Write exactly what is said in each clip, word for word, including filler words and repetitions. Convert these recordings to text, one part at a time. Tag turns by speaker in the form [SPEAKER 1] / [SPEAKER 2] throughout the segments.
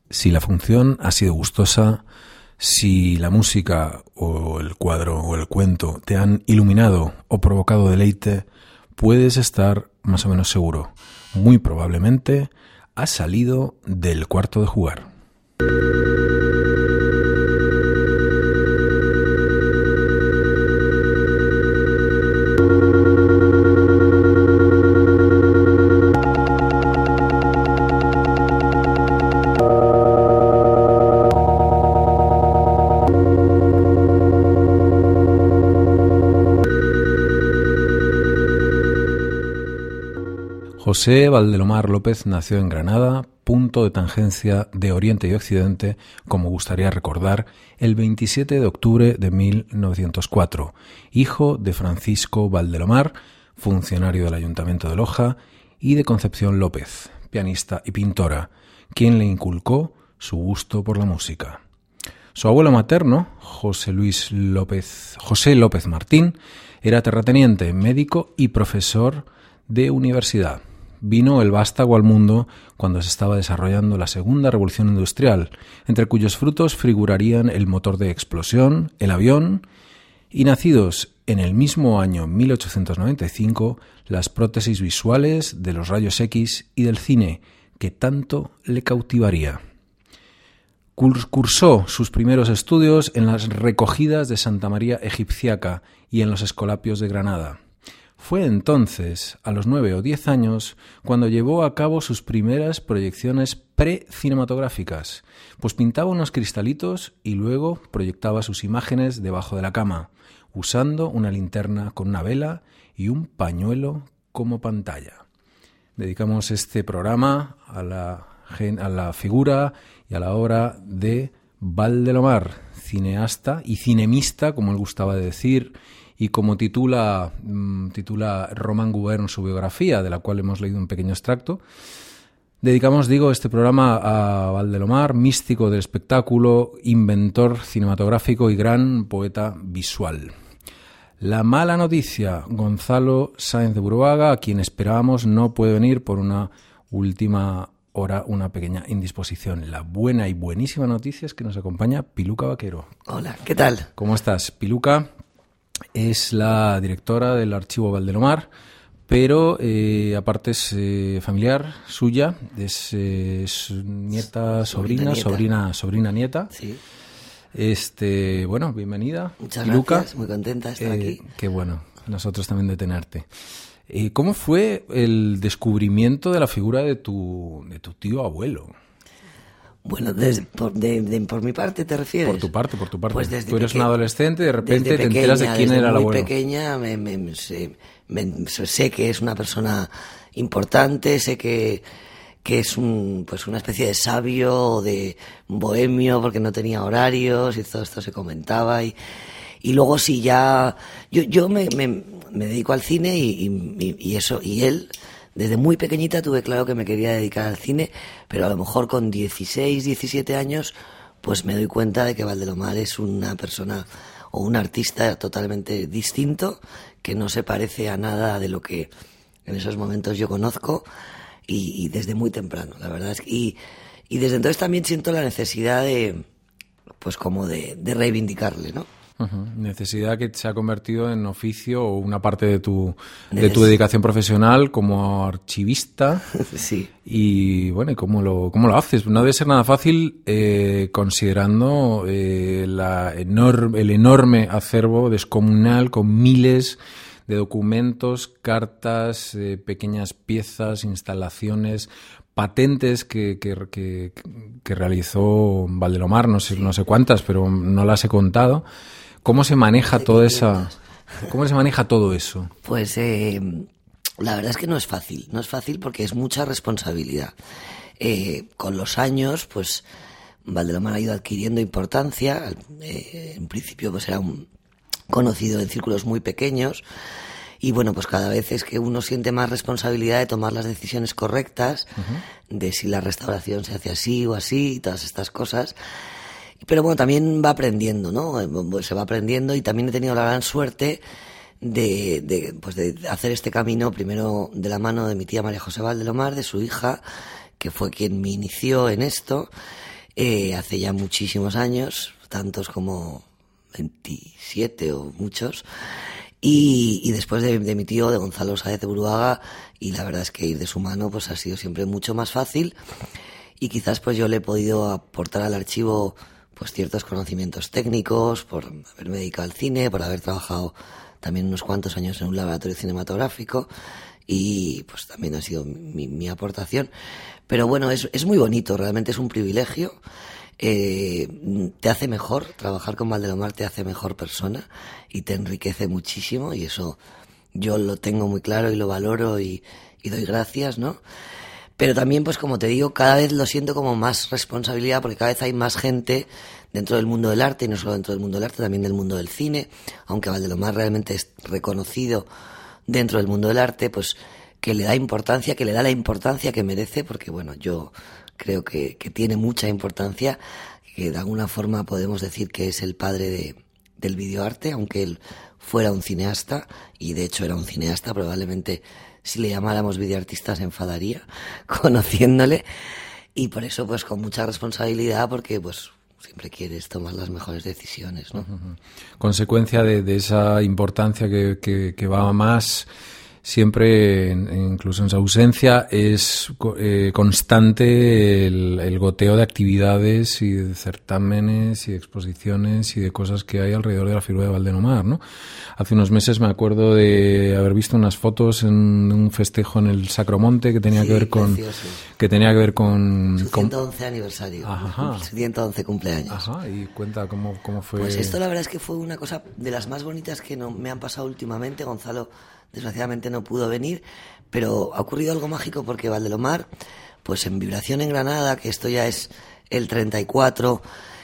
[SPEAKER 1] Si la función ha sido gustosa, si la música o el cuadro o el cuento te han iluminado o provocado deleite, puedes estar más o menos seguro. Muy probablemente has salido del cuarto de jugar. José Valdelomar López nació en Granada, punto de tangencia de Oriente y Occidente, como gustaría recordar, el veintisiete de octubre de mil novecientos cuatro, hijo de Francisco Valdelomar, funcionario del Ayuntamiento de Loja, y de Concepción López, pianista y pintora, quien le inculcó su gusto por la música. Su abuelo materno, José Luis López, José López Martín, era terrateniente, médico y profesor de universidad. Vino el vástago al mundo cuando se estaba desarrollando la segunda revolución industrial, entre cuyos frutos figurarían el motor de explosión, el avión, y nacidos en el mismo año mil ochocientos noventa y cinco, las prótesis visuales de los rayos X y del cine, que tanto le cautivaría. Cursó sus primeros estudios en las recogidas de Santa María Egipciaca y en los Escolapios de Granada. Fue entonces, a los nueve o diez años, cuando llevó a cabo sus primeras proyecciones pre-cinematográficas, pues pintaba unos cristalitos y luego proyectaba sus imágenes debajo de la cama, usando una linterna con una vela y un pañuelo como pantalla. Dedicamos este programa a la, a la figura y a la obra de Valdelomar, cineasta y cinemista, como él gustaba de decir, y como titula, mmm, titula Román Gubern su biografía, de la cual hemos leído un pequeño extracto. Dedicamos, digo, este programa a Valdelomar, místico del espectáculo, inventor cinematográfico y gran poeta visual. La mala noticia, Gonzalo Sáenz de Buruaga, a quien esperábamos, no puede venir por una última hora, una pequeña indisposición. La buena y buenísima noticia es que nos acompaña Piluca Vaquero.
[SPEAKER 2] Hola, ¿qué tal?
[SPEAKER 1] ¿Cómo estás? Piluca es la directora del Archivo Valdelomar, pero eh, aparte es eh, familiar suya, es, eh, es nieta, sobrina,
[SPEAKER 2] nieta.
[SPEAKER 1] sobrina, sobrina, nieta.
[SPEAKER 2] Sí.
[SPEAKER 1] Este, bueno, bienvenida.
[SPEAKER 2] Muchas
[SPEAKER 1] Piluca.
[SPEAKER 2] gracias, muy contenta de estar
[SPEAKER 1] eh,
[SPEAKER 2] aquí.
[SPEAKER 1] Qué bueno, nosotros también de tenerte. Eh, ¿Cómo fue el descubrimiento de la figura de tu, de tu tío abuelo?
[SPEAKER 2] Bueno, desde, por, de, de, por mi parte, ¿te refieres?
[SPEAKER 1] Por tu parte, por tu parte.
[SPEAKER 2] Pues desde
[SPEAKER 1] Tú eres
[SPEAKER 2] peque...
[SPEAKER 1] un adolescente y de repente
[SPEAKER 2] desde
[SPEAKER 1] te enteras
[SPEAKER 2] pequeña,
[SPEAKER 1] de quién
[SPEAKER 2] desde
[SPEAKER 1] era el
[SPEAKER 2] muy
[SPEAKER 1] abuelo.
[SPEAKER 2] pequeña me, me, me, sé, me, sé que es una persona importante, sé que, que es un, pues una especie de sabio, de bohemio, porque no tenía horarios y todo esto se comentaba. Y, y luego sí ya... Yo, yo me, me, me dedico al cine y, y, y eso, y él... Desde muy pequeñita tuve claro que me quería dedicar al cine, pero a lo mejor con dieciséis, diecisiete años, pues me doy cuenta de que Valdelomar es una persona o un artista totalmente distinto, que no se parece a nada de lo que en esos momentos yo conozco, y, y desde muy temprano, la verdad es que, y, y desde entonces también siento la necesidad de, pues como de, de reivindicarle, ¿no?
[SPEAKER 1] Uh-huh. Necesidad que se ha convertido en oficio o una parte de tu, de tu dedicación profesional como archivista.
[SPEAKER 2] Sí.
[SPEAKER 1] Y bueno, ¿cómo lo, cómo lo haces? No debe ser nada fácil eh, considerando eh, la enorme, el enorme acervo descomunal con miles de documentos, cartas, eh, pequeñas piezas, instalaciones, patentes que, que, que, que realizó Valdelomar, no sé, no sé cuántas, pero no las he contado. ¿Cómo se maneja toda esa, cómo se maneja todo eso?
[SPEAKER 2] Pues eh, la verdad es que no es fácil, no es fácil porque es mucha responsabilidad. Eh, con los años, pues Valdelomar ha ido adquiriendo importancia. Eh, en principio, pues era un conocido en círculos muy pequeños. Y bueno, pues cada vez es que uno siente más responsabilidad de tomar las decisiones correctas, uh-huh. de si la restauración se hace así o así y todas estas cosas. Pero bueno, también va aprendiendo, ¿no? Se va aprendiendo y también he tenido la gran suerte de, de, pues de hacer este camino primero de la mano de mi tía María José Valdelomar, de su hija, que fue quien me inició en esto. eh, hace ya muchísimos años, tantos como veintisiete o muchos, y, y después de, de mi tío, de Gonzalo Sáez de Buruaga, y la verdad es que ir de su mano pues ha sido siempre mucho más fácil, y quizás pues yo le he podido aportar al archivo pues ciertos conocimientos técnicos, por haberme dedicado al cine, por haber trabajado también unos cuantos años en un laboratorio cinematográfico, y pues también ha sido mi, mi aportación. Pero bueno, es, es muy bonito, realmente es un privilegio. Eh, te hace mejor, trabajar con Valdelomar te hace mejor persona y te enriquece muchísimo, y eso yo lo tengo muy claro y lo valoro y, y doy gracias, ¿no? Pero también, pues como te digo, cada vez lo siento como más responsabilidad, porque cada vez hay más gente dentro del mundo del arte, y no solo dentro del mundo del arte, también del mundo del cine, aunque Valdelomar realmente es reconocido dentro del mundo del arte, pues que le da importancia, que le da la importancia que merece, porque bueno, yo creo que, que tiene mucha importancia, que de alguna forma podemos decir que es el padre de, del videoarte, aunque él fuera un cineasta, y de hecho era un cineasta, probablemente si le llamáramos videoartista se enfadaría conociéndole, y por eso pues con mucha responsabilidad, porque pues siempre quieres tomar las mejores decisiones, ¿no?
[SPEAKER 1] Uh-huh. Consecuencia de, de esa importancia que, que, que va más siempre, en, incluso en su ausencia, es eh, constante el, el goteo de actividades y de certámenes y de exposiciones y de cosas que hay alrededor de la figura de Valdelomar, ¿no? Hace unos meses me acuerdo de haber visto unas fotos en un festejo en el Sacromonte que tenía
[SPEAKER 2] sí,
[SPEAKER 1] que ver con
[SPEAKER 2] precioso.
[SPEAKER 1] que tenía que ver con
[SPEAKER 2] su ciento once con, aniversario,
[SPEAKER 1] ajá,
[SPEAKER 2] su ciento once cumpleaños.
[SPEAKER 1] Ajá, y cuenta cómo, cómo fue.
[SPEAKER 2] Pues esto la verdad es que fue una cosa de las más bonitas que no, me han pasado últimamente. Gonzalo desgraciadamente no pudo venir, pero ha ocurrido algo mágico, porque Valdelomar, pues en Vibración en Granada, que esto ya es el treinta y cuatro,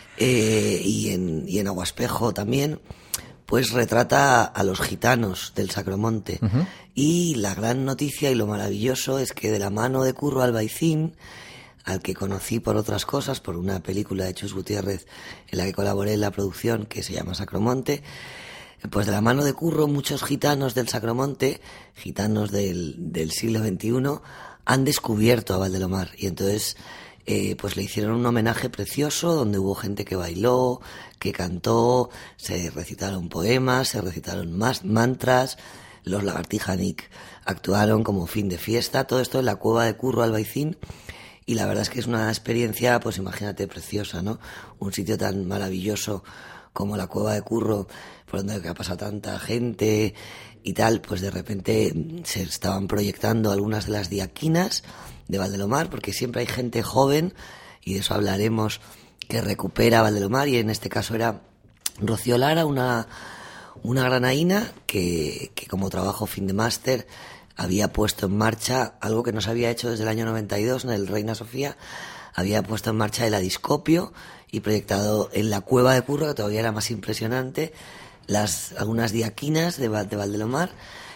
[SPEAKER 2] eh, y, en, y en Aguaspejo también, pues retrata a los gitanos del Sacromonte. Uh-huh. Y la gran noticia y lo maravilloso es que de la mano de Curro Albaicín, al que conocí por otras cosas, por una película de Chus Gutiérrez en la que colaboré en la producción, que se llama Sacromonte, pues de la mano de Curro, muchos gitanos del Sacromonte, gitanos del, del siglo veintiuno, han descubierto a Valdelomar, y entonces eh, pues le hicieron un homenaje precioso, donde hubo gente que bailó, que cantó, se recitaron poemas, se recitaron más mantras, los Lagartija-Nick actuaron como fin de fiesta, todo esto en la cueva de Curro Albaicín, y la verdad es que es una experiencia, pues imagínate, preciosa, ¿no? Un sitio tan maravilloso como la cueva de Curro, por donde ha pasado tanta gente y tal, pues de repente se estaban proyectando algunas de las diaquinas de Valdelomar, porque siempre hay gente joven, y de eso hablaremos, que recupera Valdelomar, y en este caso era Rocío Lara, una, una granaína que, que como trabajo fin de máster había puesto en marcha algo que no se había hecho desde el año noventa y dos en el Reina Sofía. Había puesto en marcha el Adiscopio y proyectado en la cueva de Curro, que todavía era más impresionante, las algunas diaquinas de, de Valdelomar,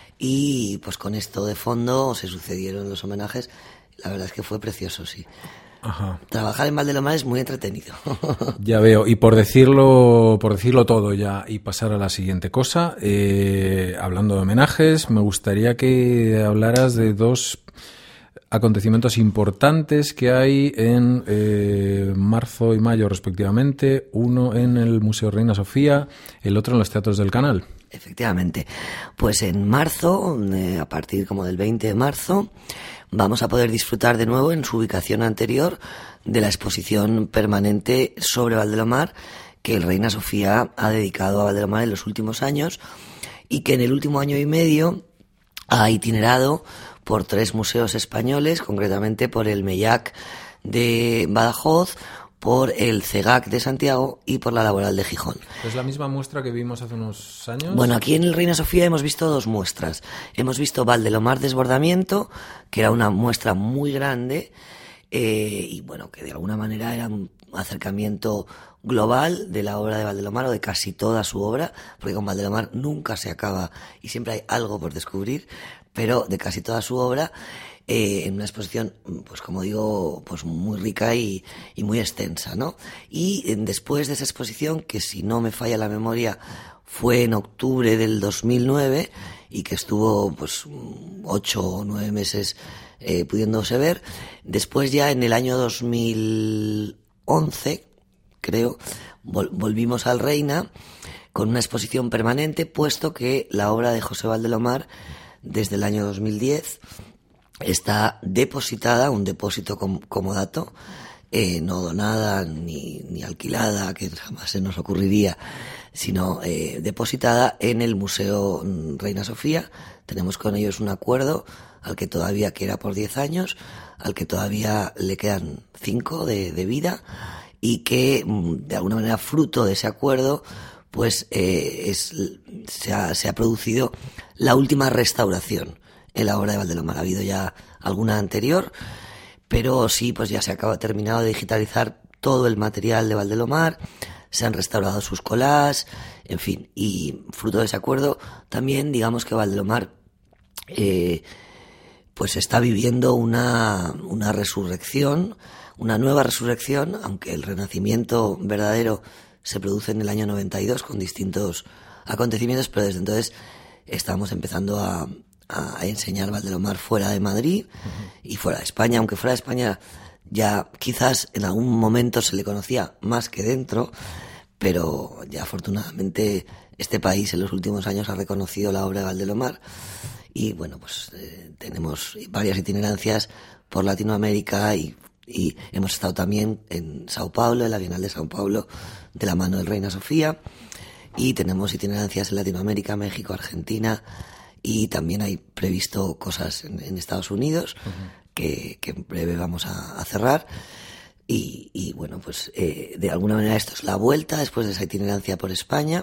[SPEAKER 2] y pues con esto de fondo se sucedieron los homenajes. La verdad es que fue precioso, sí. Ajá. Trabajar en Valdelomar es muy entretenido.
[SPEAKER 1] Ya veo. Y por decirlo, por decirlo todo ya y pasar a la siguiente cosa, eh, hablando de homenajes, me gustaría que hablaras de dos acontecimientos importantes que hay en eh, marzo y mayo respectivamente, uno en el Museo Reina Sofía, el otro en los Teatros del Canal.
[SPEAKER 2] Efectivamente, pues en marzo, eh, a partir como del veinte de marzo, vamos a poder disfrutar de nuevo en su ubicación anterior de la exposición permanente sobre Valdelomar que el Reina Sofía ha dedicado a Valdelomar en los últimos años, y que en el último año y medio ha itinerado por tres museos españoles, concretamente por el Mellac de Badajoz, por el CEGAC de Santiago y por la Laboral de Gijón.
[SPEAKER 1] ¿Es la misma muestra que vimos hace unos años?
[SPEAKER 2] Bueno, aquí en el Reina Sofía hemos visto dos muestras. Hemos visto Valdelomar Desbordamiento, que era una muestra muy grande, eh, y bueno, que de alguna manera era un acercamiento global de la obra de Valdelomar, o de casi toda su obra, porque con Valdelomar nunca se acaba y siempre hay algo por descubrir, pero de casi toda su obra, eh, en una exposición, pues como digo, pues muy rica y, y muy extensa, ¿no? Y eh, después de esa exposición, que si no me falla la memoria, fue en octubre del dos mil nueve, y que estuvo pues ocho o nueve meses eh, pudiéndose ver, después ya en el año dos mil once, creo, vol- volvimos al Reina con una exposición permanente, puesto que la obra de José Valdelomar, desde el año dos mil diez, está depositada, un depósito com- comodato, eh, no donada ni, ni alquilada, que jamás se nos ocurriría, sino eh, depositada en el Museo Reina Sofía. Tenemos con ellos un acuerdo al que todavía, que era por diez años, al que todavía le quedan cinco de, de vida, y que de alguna manera, fruto de ese acuerdo, pues eh, es, se, ha, se ha producido la última restauración en la obra de Valdelomar. Ha habido ya alguna anterior, pero sí, pues ya se ha terminado de digitalizar todo el material de Valdelomar, se han restaurado sus collages, en fin, y fruto de ese acuerdo también, digamos que Valdelomar eh, pues está viviendo una, una resurrección, una nueva resurrección, aunque el renacimiento verdadero se produce en el año noventa y dos con distintos acontecimientos, pero desde entonces estamos empezando a, a enseñar Valdelomar fuera de Madrid uh-huh. y fuera de España, aunque fuera de España ya quizás en algún momento se le conocía más que dentro, pero ya afortunadamente este país en los últimos años ha reconocido la obra de Valdelomar y bueno, pues eh, tenemos varias itinerancias por Latinoamérica y Y hemos estado también en Sao Paulo, en la Bienal de Sao Paulo, de la mano del Reina Sofía. Y tenemos itinerancias en Latinoamérica, México, Argentina. Y también hay previsto cosas en, en Estados Unidos, uh-huh. que, que en breve vamos a, a cerrar. Y, y bueno, pues eh, de alguna manera esto es la vuelta después de esa itinerancia por España.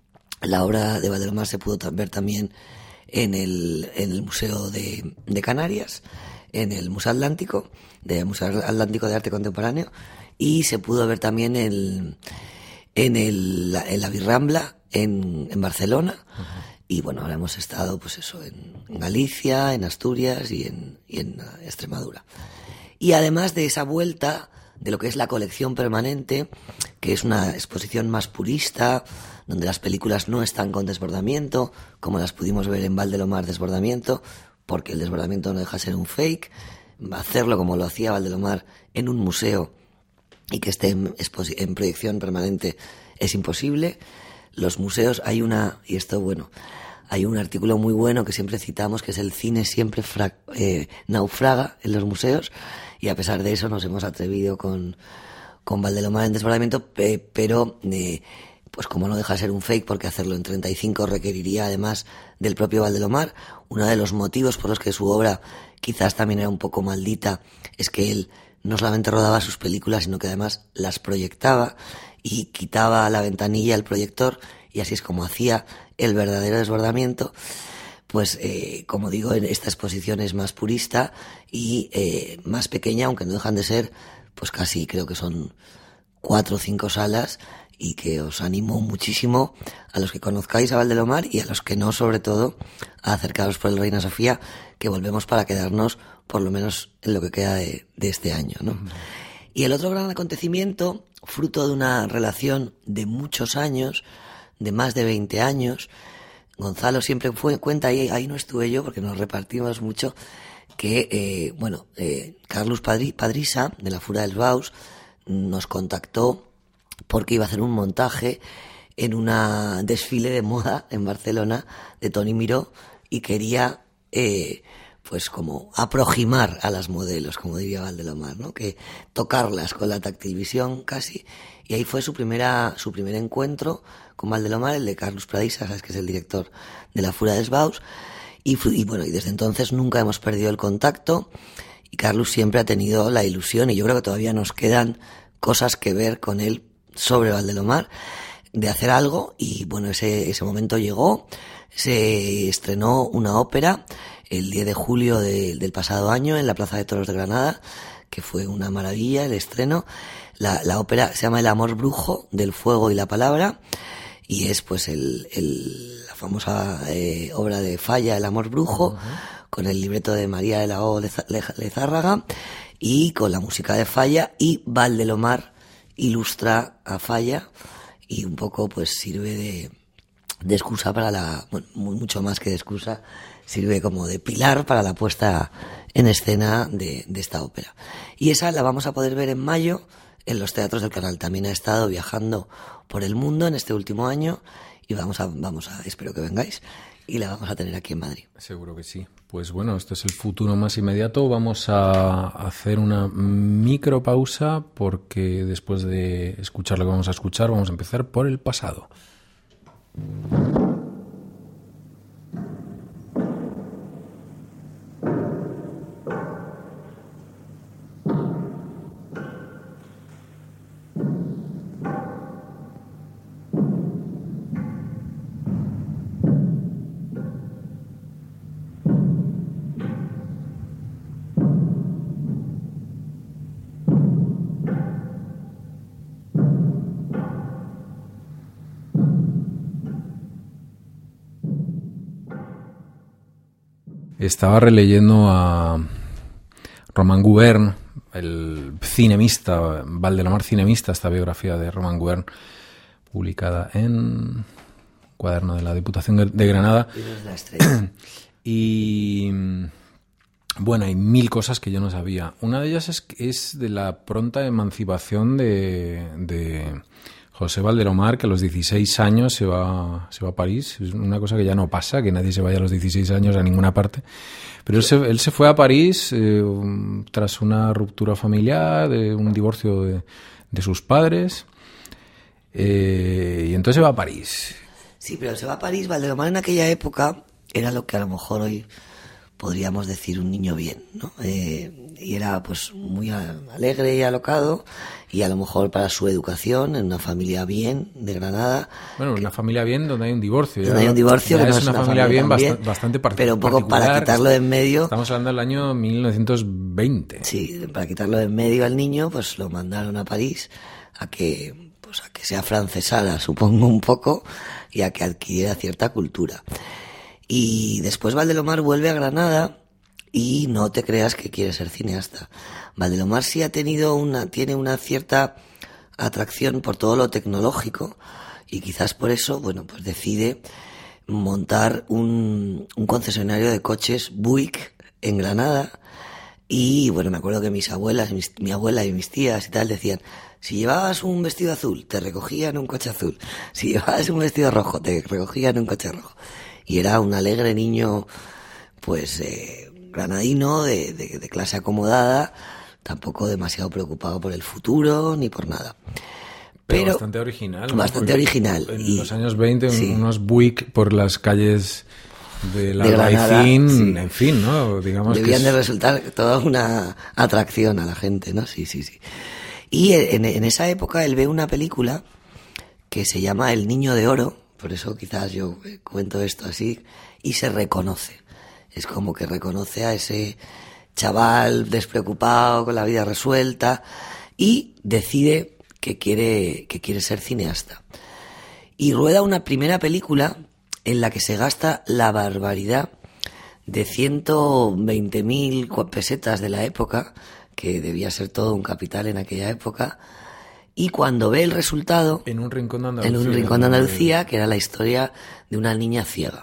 [SPEAKER 2] La obra de Valdelomar se pudo ver también en el, en el Museo de, de Canarias, en el Museo Atlántico, de Museo Atlántico de Arte Contemporáneo, y se pudo ver también en, en, el, en la Birrambla, en, en Barcelona, uh-huh. y bueno, ahora hemos estado pues eso, en, en Galicia, en Asturias y en, y en Extremadura. Y además de esa vuelta de lo que es la colección permanente, que es una exposición más purista, donde las películas no están con desbordamiento, como las pudimos ver en Valdelomar Desbordamiento, porque el desbordamiento no deja de ser un fake. Hacerlo como lo hacía Valdelomar en un museo y que esté en, exposi- en proyección permanente es imposible. Los museos, hay una, y esto bueno, hay un artículo muy bueno que siempre citamos, que es el cine siempre fra- eh, naufraga en los museos, y a pesar de eso nos hemos atrevido con, con Valdelomar en Desbordamiento, pe- pero eh, pues como no deja de ser un fake, porque hacerlo en treinta y cinco requeriría además del propio Valdelomar. Uno de los motivos por los que su obra quizás también era un poco maldita es que él no solamente rodaba sus películas, sino que además las proyectaba y quitaba la ventanilla el proyector, y así es como hacía el verdadero desbordamiento. Pues eh, como digo, esta exposición es más purista y eh, más pequeña, aunque no dejan de ser, pues casi creo que son cuatro o cinco salas, y que os animo muchísimo a los que conozcáis a Valdelomar y a los que no, sobre todo, a acercaros por el Reina Sofía, que volvemos para quedarnos por lo menos en lo que queda de, de este año, ¿no? Uh-huh. Y el otro gran acontecimiento, fruto de una relación de muchos años, de más de veinte años, Gonzalo siempre fue, cuenta, ahí, ahí no estuve yo porque nos repartimos mucho, que, eh, bueno, eh, Carlos Padri, Padrisa, de la Fura dels Baus, nos contactó porque iba a hacer un montaje en un desfile de moda en Barcelona de Toni Miró y quería eh, pues como aproximar a las modelos, como diría Valdelomar, ¿no? Que tocarlas con la tactilvisión casi, y ahí fue su primera su primer encuentro con Valdelomar, el de Carlos Padrisa, sabes que es el director de la Fura dels Baus, y, y bueno, y desde entonces nunca hemos perdido el contacto, y Carlos siempre ha tenido la ilusión, y yo creo que todavía nos quedan cosas que ver con él sobre Valdelomar, de hacer algo, y bueno, ese, ese momento llegó. Se estrenó una ópera el diez de julio de, del pasado año en la Plaza de Toros de Granada, que fue una maravilla el estreno. La, la ópera se llama El amor brujo del fuego y la palabra, y es pues el, el, la famosa eh, obra de Falla, El amor brujo, uh-huh. con el libreto de María de la O Lezárraga y con la música de Falla, y Valdelomar ilustra a Falla y un poco pues sirve de, de excusa para la, bueno, mucho más que de excusa, sirve como de pilar para la puesta en escena de, de esta ópera. Y esa la vamos a poder ver en mayo en los teatros del canal. También ha estado viajando por el mundo en este último año y vamos a, vamos a, espero que vengáis y la vamos a tener aquí en Madrid.
[SPEAKER 1] Seguro que sí. Pues bueno, esto es el futuro más inmediato. Vamos a hacer una micropausa porque después de escuchar lo que vamos a escuchar, vamos a empezar por el pasado. Estaba releyendo a Romain Gubern, el cinemista, Valdelomar cinemista, esta biografía de Romain Gubern, publicada en Cuaderno de la Diputación de Granada. Y bueno, hay mil cosas que yo no sabía. Una de ellas es, es de la pronta emancipación de, de José Valdelomar, que a los dieciséis años se va, se va a París. Es una cosa que ya no pasa, que nadie se vaya a los dieciséis años a ninguna parte. Pero él se, él se fue a París eh, tras una ruptura familiar, de un divorcio de, de sus padres. Eh, y entonces se va a París.
[SPEAKER 2] Sí, pero se va a París. Valdelomar en aquella época era lo que a lo mejor hoy podríamos decir un niño bien, ¿no? Eh, y era pues muy alegre y alocado, y a lo mejor para su educación en una familia bien de Granada.
[SPEAKER 1] Bueno, que, una familia bien donde hay un divorcio.
[SPEAKER 2] Donde hay un divorcio, que no
[SPEAKER 1] es
[SPEAKER 2] es
[SPEAKER 1] una,
[SPEAKER 2] una
[SPEAKER 1] familia, familia bien,
[SPEAKER 2] bien
[SPEAKER 1] bast- bastante particular.
[SPEAKER 2] Pero un poco para quitarlo de en medio.
[SPEAKER 1] Estamos hablando del año mil novecientos veinte.
[SPEAKER 2] Sí, para quitarlo de en medio al niño, pues lo mandaron a París a que, pues a que se afrancesara, supongo, un poco, y a que adquiriera cierta cultura. Y después Valdelomar vuelve a Granada y no te creas que quiere ser cineasta. Valdelomar sí ha tenido una, tiene una cierta atracción por todo lo tecnológico, y quizás por eso, bueno, pues decide montar un, un concesionario de coches Buick en Granada. Y bueno, me acuerdo que mis abuelas, mis, mi abuela y mis tías y tal decían: si llevabas un vestido azul, te recogían un coche azul. Si llevabas un vestido rojo, te recogían un coche rojo. Y era un alegre niño, pues, eh, granadino, de, de, de clase acomodada, tampoco demasiado preocupado por el futuro ni por nada.
[SPEAKER 1] Pero,
[SPEAKER 2] Pero
[SPEAKER 1] bastante original. ¿no?
[SPEAKER 2] Bastante
[SPEAKER 1] Porque
[SPEAKER 2] original.
[SPEAKER 1] En
[SPEAKER 2] y,
[SPEAKER 1] los años veinte,
[SPEAKER 2] sí.
[SPEAKER 1] unos Buick por las calles de la
[SPEAKER 2] de Granada,
[SPEAKER 1] Albaicín,
[SPEAKER 2] sí.
[SPEAKER 1] en fin, ¿no? Digamos
[SPEAKER 2] Debían
[SPEAKER 1] que es...
[SPEAKER 2] de resultar toda una atracción a la gente, ¿no? Sí, sí, sí. Y en, en esa época él ve una película que se llama El Niño de Oro, por eso quizás yo cuento esto así, y se reconoce. Es como que reconoce a ese chaval despreocupado, con la vida resuelta, y decide que quiere, que quiere ser cineasta. Y rueda una primera película en la que se gasta la barbaridad de ciento veinte mil pesetas de la época, que debía ser todo un capital en aquella época, y cuando ve el resultado...
[SPEAKER 1] En un rincón de Andalucía.
[SPEAKER 2] En un rincón de Andalucía, que era la historia de una niña ciega.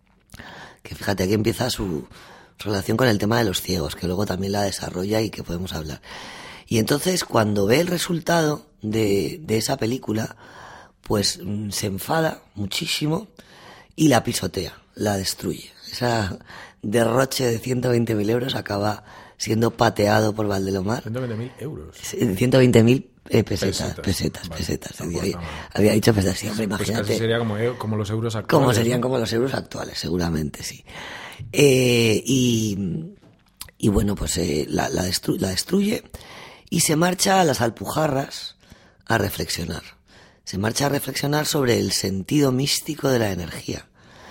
[SPEAKER 2] Que fíjate, aquí empieza su relación con el tema de los ciegos, que luego también la desarrolla y que podemos hablar. Y entonces, cuando ve el resultado de, de esa película, pues se enfada muchísimo y la pisotea, la destruye. Ese derroche de ciento veinte mil euros acaba siendo pateado por Valdelomar.
[SPEAKER 1] ciento veinte mil euros.
[SPEAKER 2] ciento veinte mil eh, pesetas,
[SPEAKER 1] pesetas,
[SPEAKER 2] pesetas,
[SPEAKER 1] vale.
[SPEAKER 2] pesetas.
[SPEAKER 1] No,
[SPEAKER 2] había,
[SPEAKER 1] pues, no,
[SPEAKER 2] había dicho pesetas, sí, hombre,
[SPEAKER 1] pues
[SPEAKER 2] imagínate.
[SPEAKER 1] casi sería como, como los euros actuales.
[SPEAKER 2] Como serían
[SPEAKER 1] ¿no?
[SPEAKER 2] como los euros actuales, seguramente, sí. Eh, y, y bueno, pues eh, la, la, destru- la destruye y se marcha a las Alpujarras a reflexionar. Se marcha a reflexionar sobre el sentido místico de la energía.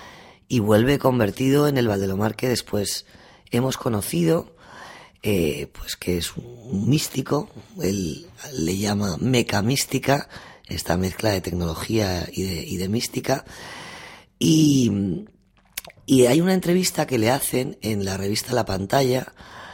[SPEAKER 2] Y vuelve convertido en el Valdelomar que después hemos conocido, eh, pues que es un místico. Él le llama mecamística, esta mezcla de tecnología y de, y de mística. Y, y hay una entrevista que le hacen en la revista La Pantalla,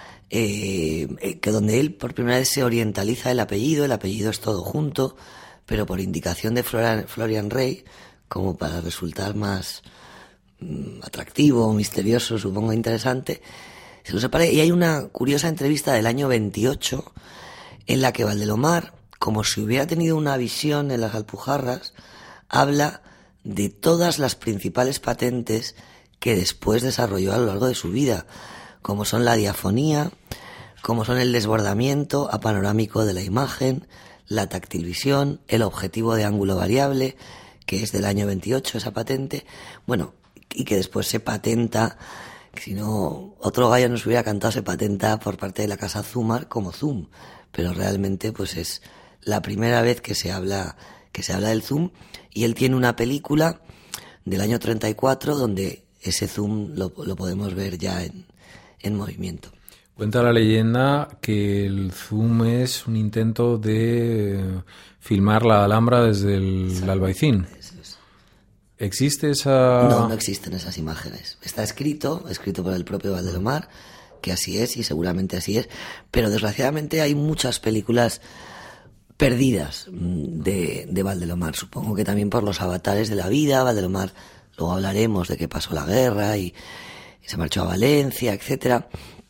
[SPEAKER 2] eh, que donde él por primera vez se orientaliza el apellido. El apellido es todo junto, pero por indicación de Florian, Florian Rey, como para resultar más atractivo, misterioso, supongo interesante, se lo separa. Y hay una curiosa entrevista del año veintiocho en la que Valdelomar como si hubiera tenido una visión en las Alpujarras, habla de todas las principales patentes que después desarrolló a lo largo de su vida, como son la diafonía, como son el desbordamiento apanorámico de la imagen, la tactilvisión, el objetivo de ángulo variable, que es del año veintiocho esa patente, bueno, y que después se patenta, si no, otro gallo nos hubiera cantado, se patenta por parte de la casa Zumar como zoom, pero realmente pues es la primera vez que se habla, que se habla del zoom, y él tiene una película del año treinta y cuatro donde ese zoom lo, lo podemos ver ya en, en movimiento.
[SPEAKER 1] Cuenta la leyenda que el zoom es un intento de filmar la Alhambra desde el, el Albaicín.
[SPEAKER 2] Eso es.
[SPEAKER 1] ¿Existe esa...?
[SPEAKER 2] No, no existen esas imágenes. Está escrito, escrito por el propio Valdelomar, que así es y seguramente así es, pero desgraciadamente hay muchas películas perdidas de, de Valdelomar. Supongo que también por los avatares de la vida. Valdelomar, luego hablaremos de que pasó la guerra y, y se marchó a Valencia, etcétera.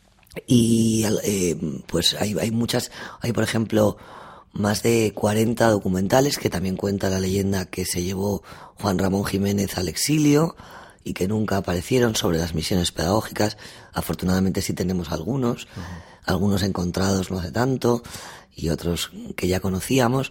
[SPEAKER 2] Y eh, pues hay, hay muchas, hay por ejemplo más de cuarenta documentales que también cuenta la leyenda que se llevó Juan Ramón Jiménez al exilio y que nunca aparecieron sobre las misiones pedagógicas. Afortunadamente sí tenemos algunos, uh-huh. algunos encontrados no hace tanto y otros que ya conocíamos,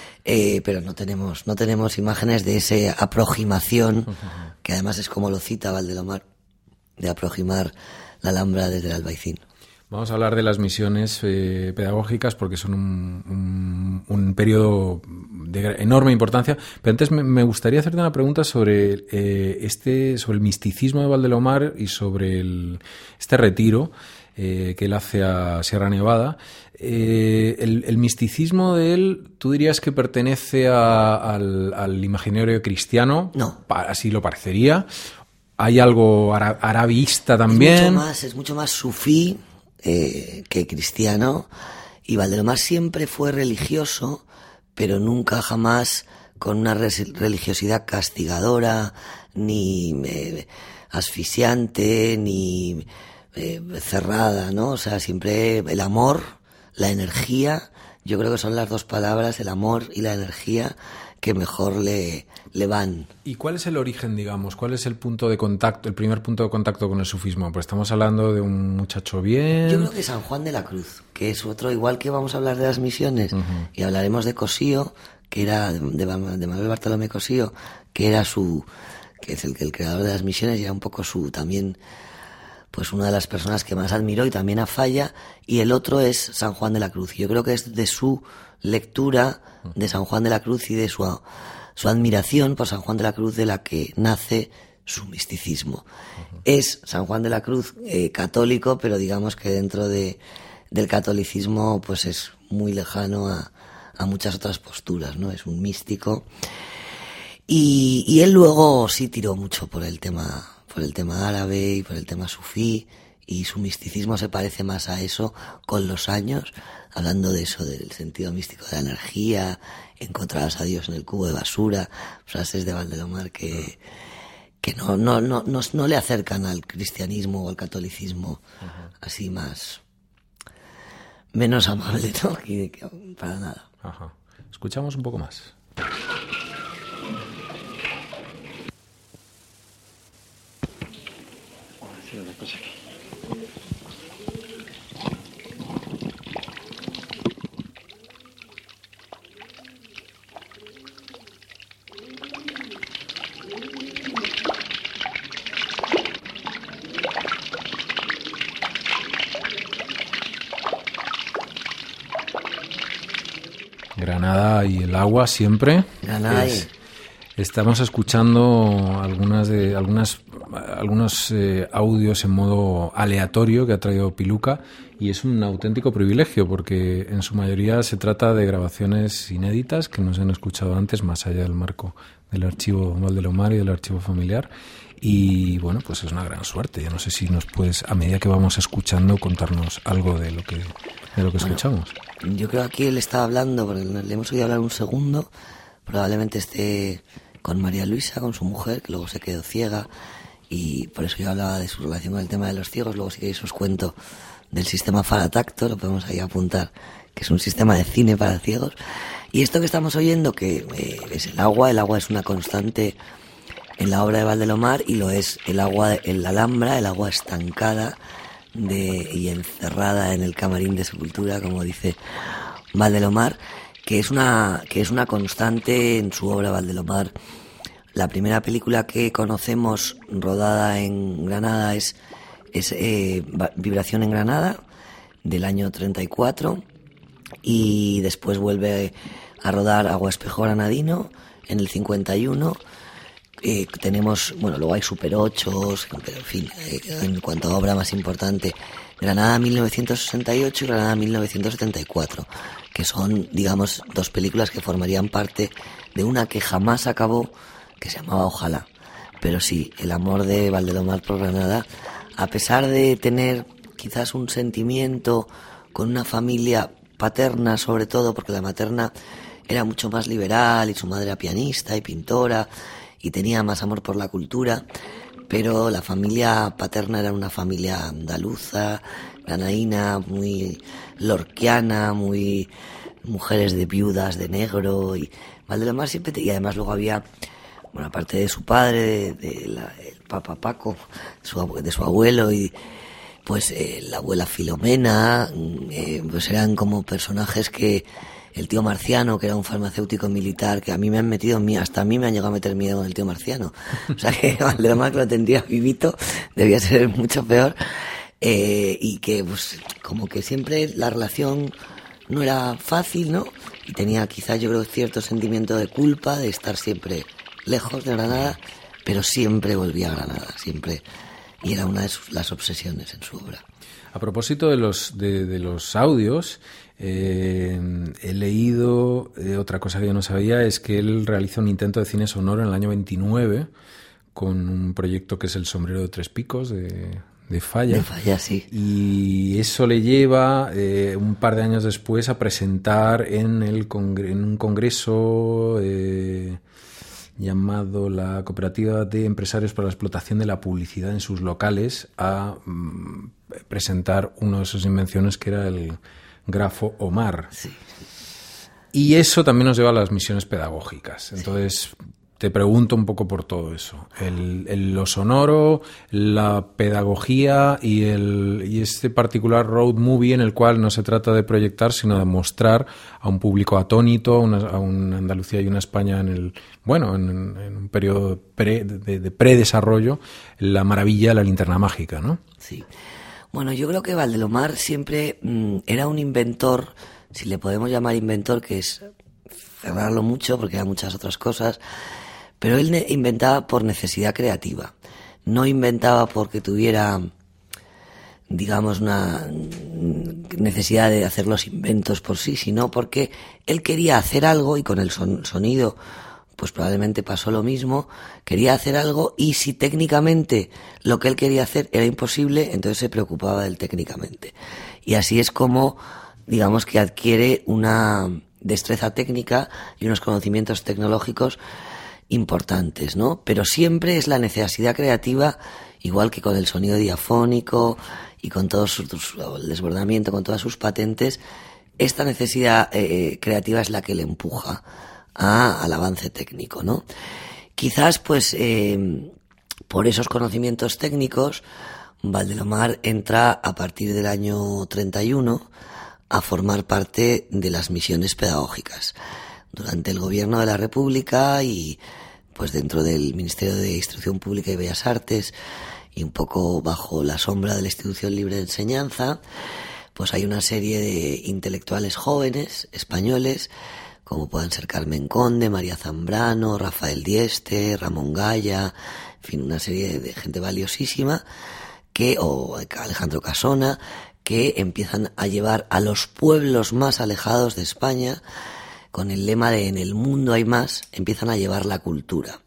[SPEAKER 2] eh, pero no tenemos, no tenemos imágenes de esa aproximación, uh-huh. que además es como lo cita Valdelomar, de aproximar la Alhambra desde el Albaicín.
[SPEAKER 1] Vamos a hablar de las misiones eh, pedagógicas porque son un, un, un periodo de enorme importancia. Pero antes me, me gustaría hacerte una pregunta sobre eh, este, sobre el misticismo de Valdelomar y sobre el, este retiro eh, que él hace a Sierra Nevada. Eh, el, el misticismo de él, ¿tú dirías que pertenece a, al, al imaginario cristiano?
[SPEAKER 2] No.
[SPEAKER 1] Así lo parecería. ¿Hay algo ara, arabista también?
[SPEAKER 2] Es mucho más, es mucho más sufí. Eh, que cristiano, y Valdelomar siempre fue religioso, pero nunca jamás con una res- religiosidad castigadora, ni eh, asfixiante, ni eh, cerrada, ¿no? O sea, siempre el amor, la energía, yo creo que son las dos palabras, el amor y la energía, que mejor le, le van.
[SPEAKER 1] ¿Y cuál es el origen, digamos? ¿Cuál es el punto de contacto, el primer punto de contacto con el sufismo? Pues estamos hablando de un muchacho bien...
[SPEAKER 2] Yo creo que San Juan de la Cruz, que es otro, igual que vamos a hablar de las misiones, uh-huh. y hablaremos de Cosío, que era, de, de Manuel Bartolomé Cosío, que era su, que es el, el creador de las misiones, y era un poco su, también, pues una de las personas que más admiró y también a Falla, y el otro es San Juan de la Cruz. Yo creo que es de su lectura de San Juan de la Cruz y de su, su admiración por San Juan de la Cruz de la que nace su misticismo. Uh-huh. Es San Juan de la Cruz eh, católico, pero digamos que dentro de, del catolicismo pues es muy lejano a, a muchas otras posturas, ¿no? Es un místico. Y, y él luego sí tiró mucho por el tema, por el tema árabe y por el tema sufí, y su misticismo se parece más a eso con los años, hablando de eso, del sentido místico de la energía, encontrarás a Dios en el cubo de basura, frases de Valdelomar que, que no, no, no, no, no le acercan al cristianismo o al catolicismo, uh-huh. así más, menos amable, ¿no? Que, que para nada.
[SPEAKER 1] Ajá. Escuchamos un poco más.
[SPEAKER 3] Una cosa aquí.
[SPEAKER 1] Granada y el agua siempre.
[SPEAKER 2] Granada
[SPEAKER 1] es, estamos escuchando algunas de algunas algunos eh, audios en modo aleatorio que ha traído Piluca, y es un auténtico privilegio porque en su mayoría se trata de grabaciones inéditas que no se han escuchado antes, más allá del marco del archivo Valdelomar y del archivo familiar. Y bueno, pues es una gran suerte. Ya no sé si nos puedes, a medida que vamos escuchando, contarnos algo de lo que de lo que
[SPEAKER 2] bueno,
[SPEAKER 1] escuchamos.
[SPEAKER 2] Yo creo que aquí él está hablando, porque le hemos oído hablar un segundo, probablemente esté con María Luisa, con su mujer, que luego se quedó ciega, y por eso yo hablaba de su relación con el tema de los ciegos. Luego si queréis os cuento del sistema Faratacto, lo podemos ahí apuntar, que es un sistema de cine para ciegos. Y esto que estamos oyendo, que eh, es el agua, el agua es una constante en la obra de Valdelomar, y lo es el agua en la Alhambra, el agua estancada de, y encerrada en el camarín de Sepultura, como dice Valdelomar, que es una que es una constante en su obra. Valdelomar, la primera película que conocemos rodada en Granada es, es eh, Vibración en Granada, del año treinta y cuatro, y después vuelve a rodar Agua Espejo Granadino en el cincuenta y uno. Eh, tenemos, bueno, luego hay Super ocho, pero en fin, eh, en cuanto a obra más importante, Granada mil novecientos sesenta y ocho y Granada mil novecientos setenta y cuatro, que son, digamos, dos películas que formarían parte de una que jamás acabó, que se llamaba Ojalá. Pero sí, el amor de Valdelomar por Granada, a pesar de tener quizás un sentimiento con una familia paterna, sobre todo, porque la materna era mucho más liberal y su madre era pianista y pintora y tenía más amor por la cultura, pero la familia paterna era una familia andaluza, granadina, muy lorquiana, muy mujeres de viudas, de negro, y Valdelomar siempre, te, y además luego había, bueno, aparte de su padre, de, de la, el Papa Paco, su, de su abuelo, y pues eh, la abuela Filomena, eh, pues eran como personajes que el tío Marciano, que era un farmacéutico militar, que a mí me han metido en mí, hasta a mí me han llegado a meter miedo con el tío Marciano. O sea que Valdelomar, que lo tendría vivito, debía ser mucho peor. Eh, y que pues como que siempre la relación no era fácil, ¿no? Y tenía quizás, yo creo, cierto sentimiento de culpa de estar siempre lejos de Granada, pero siempre volvía a Granada, siempre. Y era una de sus, las obsesiones en su obra.
[SPEAKER 1] A propósito de los, de, de los audios, eh, he leído, eh, otra cosa que yo no sabía, es que él realiza un intento de cine sonoro en el año veintinueve con un proyecto que es El sombrero de tres picos, de, de Falla.
[SPEAKER 2] De Falla, sí.
[SPEAKER 1] Y eso le lleva, eh, un par de años después, a presentar en, el congre- en un congreso eh, llamado la Cooperativa de Empresarios para la Explotación de la Publicidad en sus locales, a mm, presentar una de sus invenciones, que era el grafo Omar.
[SPEAKER 2] Sí.
[SPEAKER 1] Y eso también nos lleva a las misiones pedagógicas. Entonces, sí, te pregunto un poco por todo eso. El, el, lo sonoro, la pedagogía y, el, y este particular road movie en el cual no se trata de proyectar, sino de mostrar a un público atónito, a una, a una Andalucía y una España en el, bueno, en, en un periodo pre, de, de predesarrollo, la maravilla de la linterna mágica, ¿no?
[SPEAKER 2] Sí. Bueno, yo creo que Valdelomar siempre mmm, era un inventor, si le podemos llamar inventor, que es cerrarlo mucho porque hay muchas otras cosas, pero él ne- inventaba por necesidad creativa. No inventaba porque tuviera, digamos, una necesidad de hacer los inventos por sí, sino porque él quería hacer algo, y con el son- sonido pues probablemente pasó lo mismo. Quería hacer algo, y si técnicamente lo que él quería hacer era imposible, entonces se preocupaba del técnicamente. Y así es como, digamos, que adquiere una destreza técnica y unos conocimientos tecnológicos importantes, ¿no? Pero siempre es la necesidad creativa, igual que con el sonido diafónico y con todo su, su, el desbordamiento, con todas sus patentes. Esta necesidad eh, creativa es la que le empuja a, al avance técnico, ¿no? Quizás, pues, eh, por esos conocimientos técnicos, Valdelomar entra a partir del año treinta y uno a formar parte de las misiones pedagógicas. Durante el gobierno de la República y pues dentro del Ministerio de Instrucción Pública y Bellas Artes, y un poco bajo la sombra de la Institución Libre de Enseñanza, pues hay una serie de intelectuales jóvenes españoles, como puedan ser Carmen Conde, María Zambrano, Rafael Dieste, Ramón Gaya, en fin, una serie de gente valiosísima, que, o Alejandro Casona, que empiezan a llevar a los pueblos más alejados de España, con el lema de en el mundo hay más, empiezan a llevar la cultura.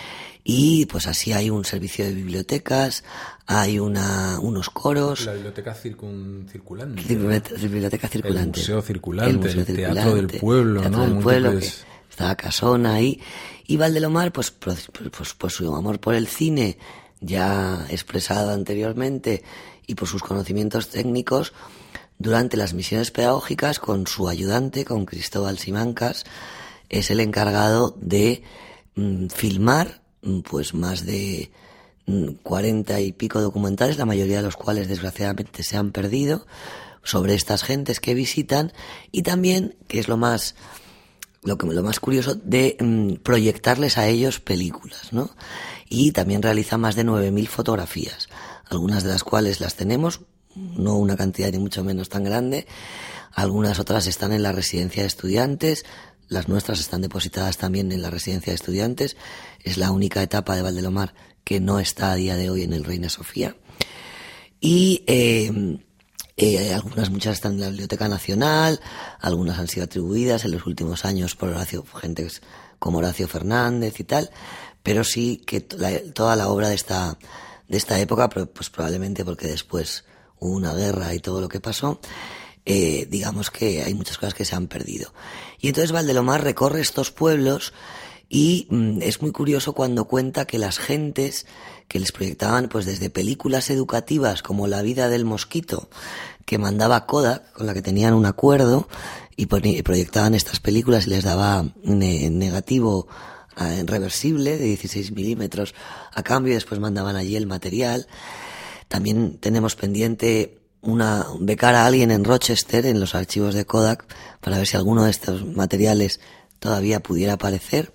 [SPEAKER 2] Y pues así hay un servicio de bibliotecas, hay una unos coros.
[SPEAKER 1] La biblioteca circun, circulante.
[SPEAKER 2] Biblioteca circulante.
[SPEAKER 1] El museo circulante, el, museo
[SPEAKER 2] el
[SPEAKER 1] circulante,
[SPEAKER 2] teatro
[SPEAKER 1] del pueblo,
[SPEAKER 2] teatro
[SPEAKER 1] ¿no?
[SPEAKER 2] del pueblo,
[SPEAKER 1] Múltiples...
[SPEAKER 2] que estaba Casona ahí. Y Valdelomar, pues, pues, pues, pues su amor por el cine, ya expresado anteriormente, y por sus conocimientos técnicos, durante las misiones pedagógicas, con su ayudante, con Cristóbal Simancas, es el encargado de mm, filmar pues más de cuarenta y pico documentales, la mayoría de los cuales desgraciadamente se han perdido, sobre estas gentes que visitan, y también, que es lo más lo que lo más curioso, de mmm, proyectarles a ellos películas, ¿no? Y también realiza más de nueve mil fotografías, algunas de las cuales las tenemos, no una cantidad ni mucho menos tan grande, algunas otras están en la residencia de estudiantes, las nuestras están depositadas también en la residencia de estudiantes, es la única etapa de Valdelomar que no está a día de hoy en el Reina Sofía, y eh, eh, algunas, muchas están en la Biblioteca Nacional, algunas han sido atribuidas en los últimos años por Horacio, gente como Horacio Fernández y tal, pero sí que la, toda la obra de esta, de esta época, pues probablemente porque después hubo una guerra y todo lo que pasó, eh, digamos que hay muchas cosas que se han perdido. Y entonces Valdelomar recorre estos pueblos y mmm, es muy curioso cuando cuenta que las gentes que les proyectaban pues desde películas educativas como La vida del mosquito, que mandaba Kodak, con la que tenían un acuerdo, y proyectaban estas películas y les daba ne- negativo eh, reversible de dieciséis milímetros a cambio, y después mandaban allí el material. También tenemos pendiente una becar a alguien en Rochester, en los archivos de Kodak, para ver si alguno de estos materiales todavía pudiera aparecer.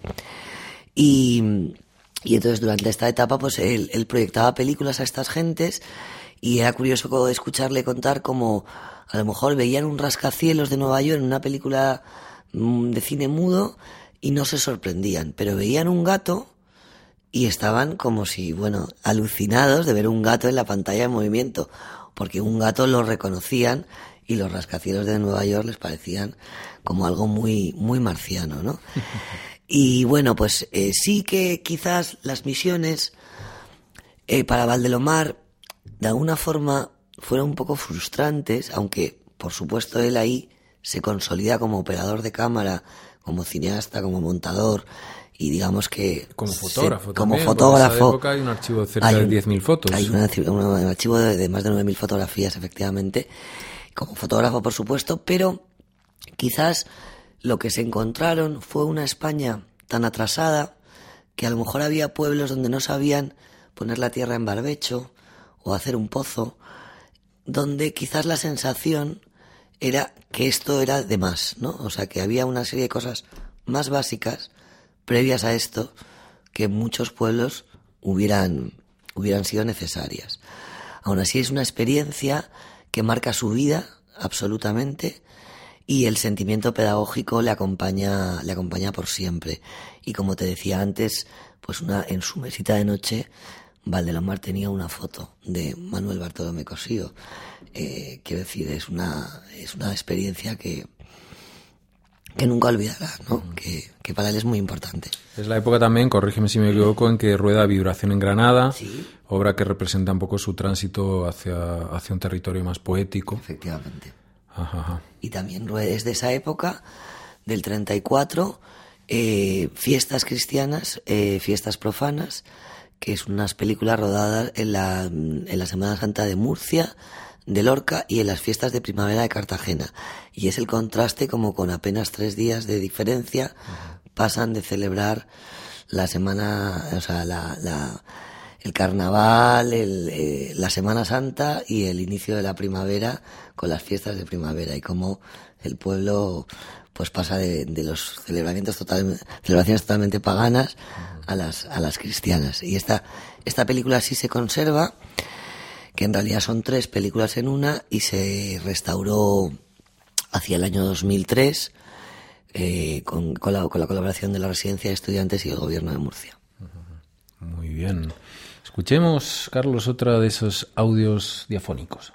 [SPEAKER 2] Y, y entonces durante esta etapa pues él, él proyectaba películas a estas gentes, y era curioso escucharle contar cómo a lo mejor veían un rascacielos de Nueva York en una película de cine mudo y no se sorprendían, pero veían un gato y estaban como si, bueno, alucinados de ver un gato en la pantalla en movimiento, porque un gato lo reconocían y los rascacielos de Nueva York les parecían como algo muy, muy marciano, ¿no? Y bueno, pues eh, sí que quizás las misiones eh, para Valdelomar de alguna forma fueron un poco frustrantes, aunque por supuesto él ahí se consolida como operador de cámara, como cineasta, como montador, y digamos que
[SPEAKER 1] como fotógrafo
[SPEAKER 2] se,
[SPEAKER 1] también,
[SPEAKER 2] como fotógrafo,
[SPEAKER 1] en esa época hay un archivo de cerca
[SPEAKER 2] hay un,
[SPEAKER 1] de diez mil fotos.
[SPEAKER 2] Hay un, un archivo de, de más de nueve mil fotografías, efectivamente, como fotógrafo por supuesto, pero quizás lo que se encontraron fue una España tan atrasada que a lo mejor había pueblos donde no sabían poner la tierra en barbecho o hacer un pozo, donde quizás la sensación era que esto era de más, ¿no? O sea, que había una serie de cosas más básicas previas a esto que en muchos pueblos hubieran, hubieran sido necesarias. Aún así es una experiencia que marca su vida absolutamente, y el sentimiento pedagógico le acompaña, le acompaña por siempre. Y como te decía antes, pues una, en su mesita de noche Valdelomar tenía una foto de Manuel Bartolomé Cosío. Eh, quiero decir, es una, es una experiencia que, que nunca olvidará, ¿no? Mm. Que, que para él es muy importante.
[SPEAKER 1] Es la época también, corrígeme si me equivoco, en que rueda Vibración en Granada,
[SPEAKER 2] sí,
[SPEAKER 1] obra que representa un poco su tránsito hacia, hacia un territorio más poético.
[SPEAKER 2] Efectivamente.
[SPEAKER 1] Ajá, ajá.
[SPEAKER 2] Y también es de esa época, del treinta y cuatro, eh, Fiestas cristianas, eh, Fiestas profanas, que es unas películas rodadas en la, en la Semana Santa de Murcia, de Lorca y en las fiestas de primavera de Cartagena. Y es el contraste, como con apenas tres días de diferencia, uh-huh. pasan de celebrar la semana, o sea, la, la, el carnaval, el, eh, la Semana Santa y el inicio de la primavera con las fiestas de primavera, y cómo el pueblo pues pasa de, de los celebramientos total, celebraciones totalmente paganas uh-huh. a las, a las cristianas. Y esta, esta película sí se conserva, que en realidad son tres películas en una, y se restauró hacia el año dos mil tres eh, con, con, la, con la colaboración de la Residencia de Estudiantes y el Gobierno de Murcia.
[SPEAKER 1] Muy bien. Escuchemos, Carlos, otra de esos audios diafónicos.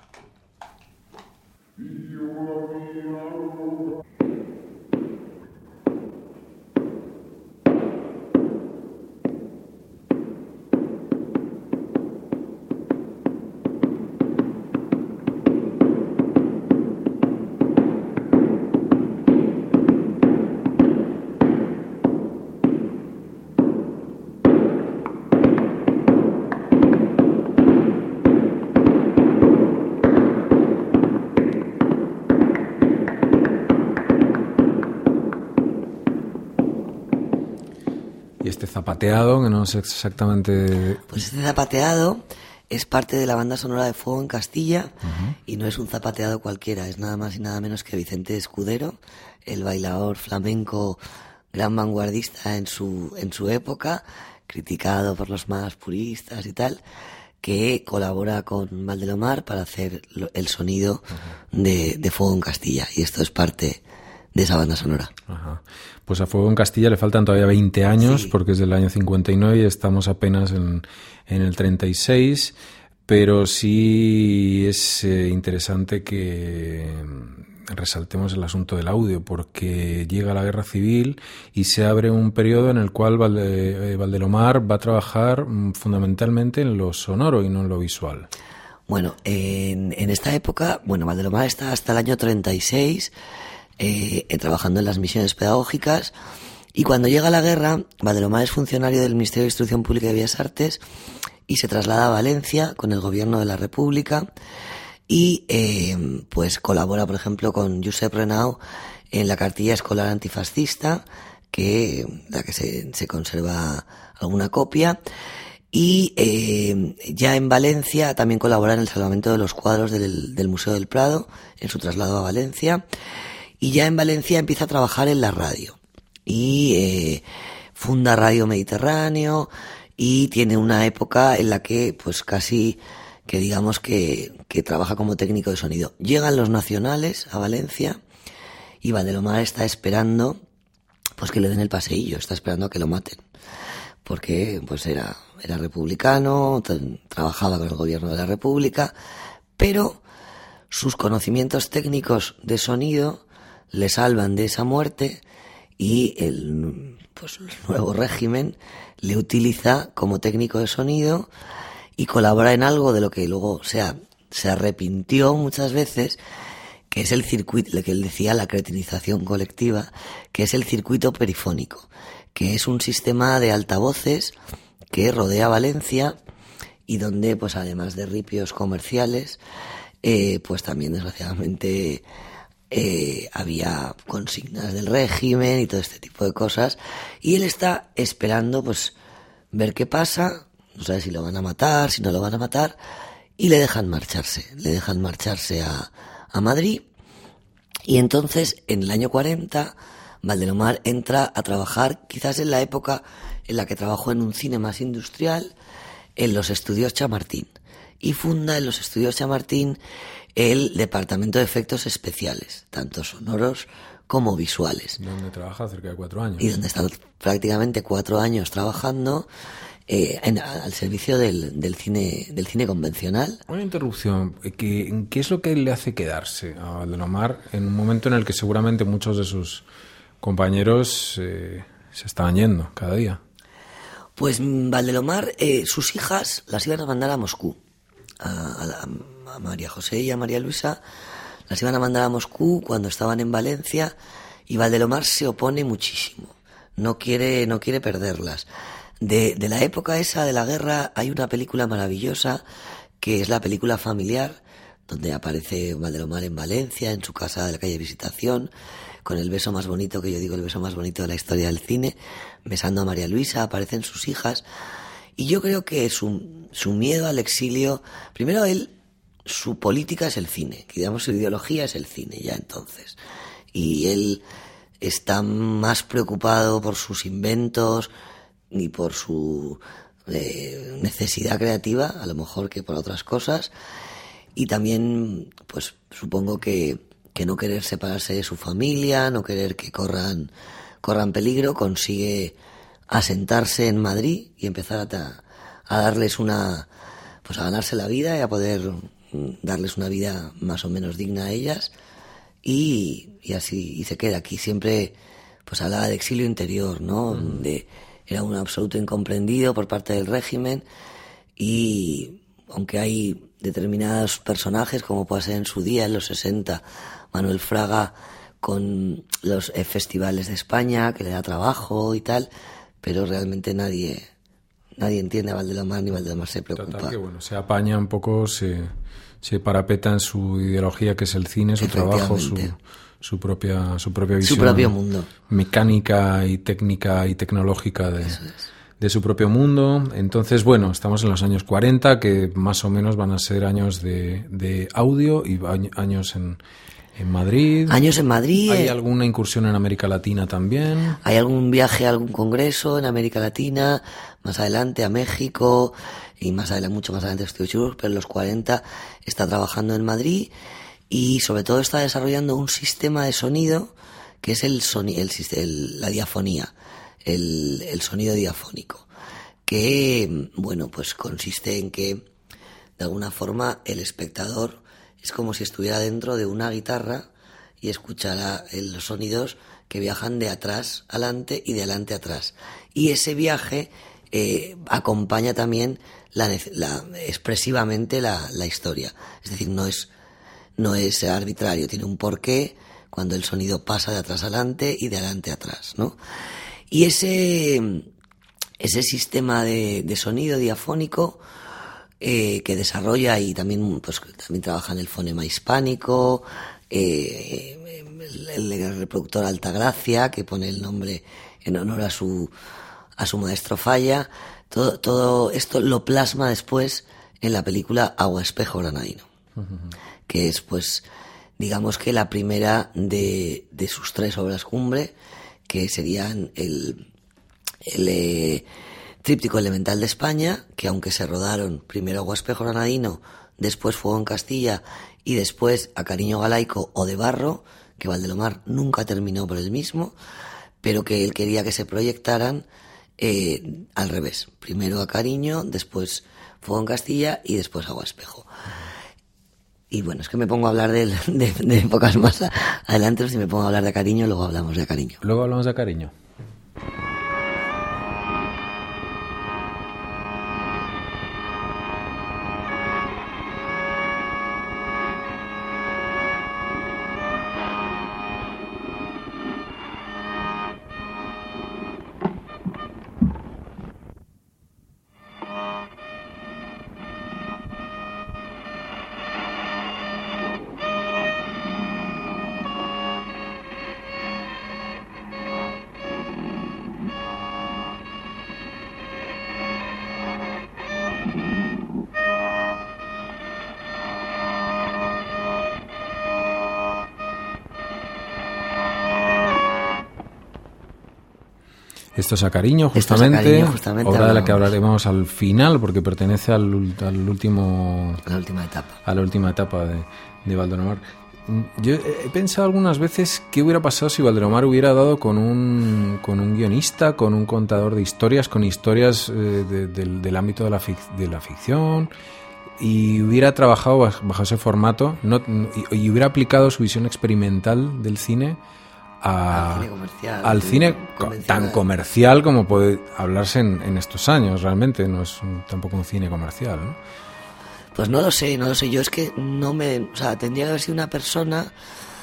[SPEAKER 1] Y este zapateado, que no sé exactamente...
[SPEAKER 2] Pues este zapateado es parte de la banda sonora de Fuego en Castilla, uh-huh. y no es un zapateado cualquiera, es nada más y nada menos que Vicente Escudero, el bailador flamenco gran vanguardista en su, en su época, criticado por los más puristas y tal, que colabora con Valdelomar para hacer el sonido de, de Fuego en Castilla, y esto es parte de esa banda sonora.
[SPEAKER 1] Ajá. Pues a Fuego en Castilla le faltan todavía veinte años, sí. porque es del año cincuenta y nueve y estamos apenas en, en el treinta y seis, pero sí es eh, interesante que resaltemos el asunto del audio, porque llega la guerra civil y se abre un periodo en el cual Valde, eh, Valdelomar va a trabajar mm, fundamentalmente en lo sonoro y no en lo visual.
[SPEAKER 2] Bueno, en, en esta época, bueno, Valdelomar está hasta el año treinta y seis eh, eh, trabajando en las misiones pedagógicas, y cuando llega la guerra, Valdelomar es funcionario del Ministerio de Instrucción Pública y Bellas Artes y se traslada a Valencia con el gobierno de la República. Y eh, pues colabora, por ejemplo, con Josep Renau en la cartilla escolar antifascista, que la que se, se conserva alguna copia. Y eh, ya en Valencia también colabora en el salvamento de los cuadros del, del Museo del Prado, en su traslado a Valencia. Y ya en Valencia empieza a trabajar en la radio. Y eh, funda Radio Mediterráneo, y tiene una época en la que pues casi... que digamos que, que trabaja como técnico de sonido. Llegan los nacionales a Valencia y Valdelomar está esperando pues que le den el paseillo, está esperando a que lo maten, porque pues era, era republicano, t- trabajaba con el gobierno de la República, pero sus conocimientos técnicos de sonido le salvan de esa muerte, y el, pues, el nuevo régimen le utiliza como técnico de sonido y colabora en algo de lo que luego o sea, se arrepintió muchas veces, que es el circuito, lo que él decía, la cretinización colectiva, que es el circuito perifónico, que es un sistema de altavoces que rodea Valencia y donde, pues además de ripios comerciales, eh, pues también desgraciadamente eh, había consignas del régimen y todo este tipo de cosas, y él está esperando pues ver qué pasa. No sabe si lo van a matar, si no lo van a matar, y le dejan marcharse, le dejan marcharse a, a Madrid. Y entonces, en el año cuarenta, Valdelomar entra a trabajar, quizás en la época en la que trabajó en un cine más industrial, en los estudios Chamartín, y funda en los estudios Chamartín el departamento de efectos especiales, tanto sonoros como visuales.
[SPEAKER 1] Donde trabaja cerca de cuatro años.
[SPEAKER 2] Y donde está prácticamente cuatro años trabajando. Eh, en, al servicio del, del cine del cine convencional.
[SPEAKER 1] Una interrupción. ¿Qué, ¿Qué es lo que le hace quedarse a Valdelomar en un momento en el que seguramente muchos de sus compañeros eh, se estaban yendo cada día?
[SPEAKER 2] Pues Valdelomar, eh, sus hijas las iban a mandar a Moscú. A, a, a María José y a María Luisa las iban a mandar a Moscú cuando estaban en Valencia, y Valdelomar se opone muchísimo. No quiere, no quiere perderlas. De, de la época esa de la guerra hay una película maravillosa que es la película Familiar, donde aparece Valdelomar en Valencia, en su casa de la calle Visitación, con el beso más bonito, que yo digo el beso más bonito de la historia del cine, besando a María Luisa, aparecen sus hijas, y yo creo que su, su miedo al exilio, primero él, su política es el cine, que digamos su ideología es el cine ya entonces, y él está más preocupado por sus inventos ni por su eh, necesidad creativa, a lo mejor, que por otras cosas, y también pues supongo que, que no querer separarse de su familia, no querer que corran corran peligro, consigue asentarse en Madrid y empezar a, ta, a darles una pues a ganarse la vida y a poder darles una vida más o menos digna a ellas, y, y así y se queda aquí. Siempre pues hablaba de exilio interior, ¿no? Mm. De Era un absoluto incomprendido por parte del régimen, y aunque hay determinados personajes, como puede ser en su día, en los sesenta, Manuel Fraga con los festivales de España, que le da trabajo y tal, pero realmente nadie nadie entiende a Valdelomar ni Valdelomar se preocupa.
[SPEAKER 1] Total, que bueno, se apaña un poco, se, se parapeta en su ideología, que es el cine, su trabajo, su, su propia su propia visión,
[SPEAKER 2] su propio mundo
[SPEAKER 1] mecánica y técnica y tecnológica de, de su propio mundo. Entonces, bueno, estamos en los años cuarenta, que más o menos van a ser años de, de audio y años en, en Madrid.
[SPEAKER 2] Años en Madrid.
[SPEAKER 1] ¿Hay alguna incursión en América Latina también?
[SPEAKER 2] Hay algún viaje a algún congreso en América Latina, más adelante a México y más adelante, mucho más adelante a Estudios Churros, pero en los cuarenta está trabajando en Madrid. Y sobre todo está desarrollando un sistema de sonido que es el, soni- el, el la diafonía, el, el sonido diafónico, que, bueno, pues consiste en que de alguna forma el espectador es como si estuviera dentro de una guitarra y escuchara los sonidos que viajan de atrás adelante y de adelante atrás. Y ese viaje eh, acompaña también la, la, expresivamente la, la historia, es decir, no es no es arbitrario, tiene un porqué cuando el sonido pasa de atrás adelante y de adelante atrás, ¿no? Y ese, ese sistema de, de sonido diafónico eh, que desarrolla y también, pues, también trabaja en el fonema hispánico, eh, el, el reproductor Altagracia, que pone el nombre en honor a su, a su maestro Falla, todo, todo esto lo plasma después en la película Agua Espejo Granadino. Uh-huh. Que es, pues, digamos que la primera de, de sus tres obras cumbre, que serían el, el eh, Tríptico Elemental de España, que aunque se rodaron primero Agua Espejo Granadino, después Fuego en Castilla y después A Cariño Galaico o de Barro, que Valdelomar nunca terminó por el mismo, pero que él quería que se proyectaran eh, al revés. Primero A Cariño, después Fuego en Castilla y después Agua Espejo. Y bueno, es que me pongo a hablar de, de, de épocas más adelante, si me pongo a hablar de Cariño, luego hablamos de Cariño.
[SPEAKER 1] Luego hablamos de Cariño. Esto es A Cariño, justamente,
[SPEAKER 2] a Cariño, justamente
[SPEAKER 1] obra de la que
[SPEAKER 2] hablamos.
[SPEAKER 1] hablaremos al final, porque pertenece al, al último,
[SPEAKER 2] a la última etapa,
[SPEAKER 1] a la última etapa de, de Valdelomar. Yo he pensado algunas veces qué hubiera pasado si Valdelomar hubiera dado con un, con un guionista, con un contador de historias, con historias eh, de, de, del ámbito de la, fic, de la ficción, y hubiera trabajado bajo, bajo ese formato, no, y, y hubiera aplicado su visión experimental del cine A,
[SPEAKER 2] al cine comercial,
[SPEAKER 1] al cine tan comercial como puede hablarse en, en estos años. Realmente no es un, tampoco un cine comercial, ¿no?
[SPEAKER 2] Pues no lo sé, no lo sé. Yo es que no me... O sea, tendría que haber sido una persona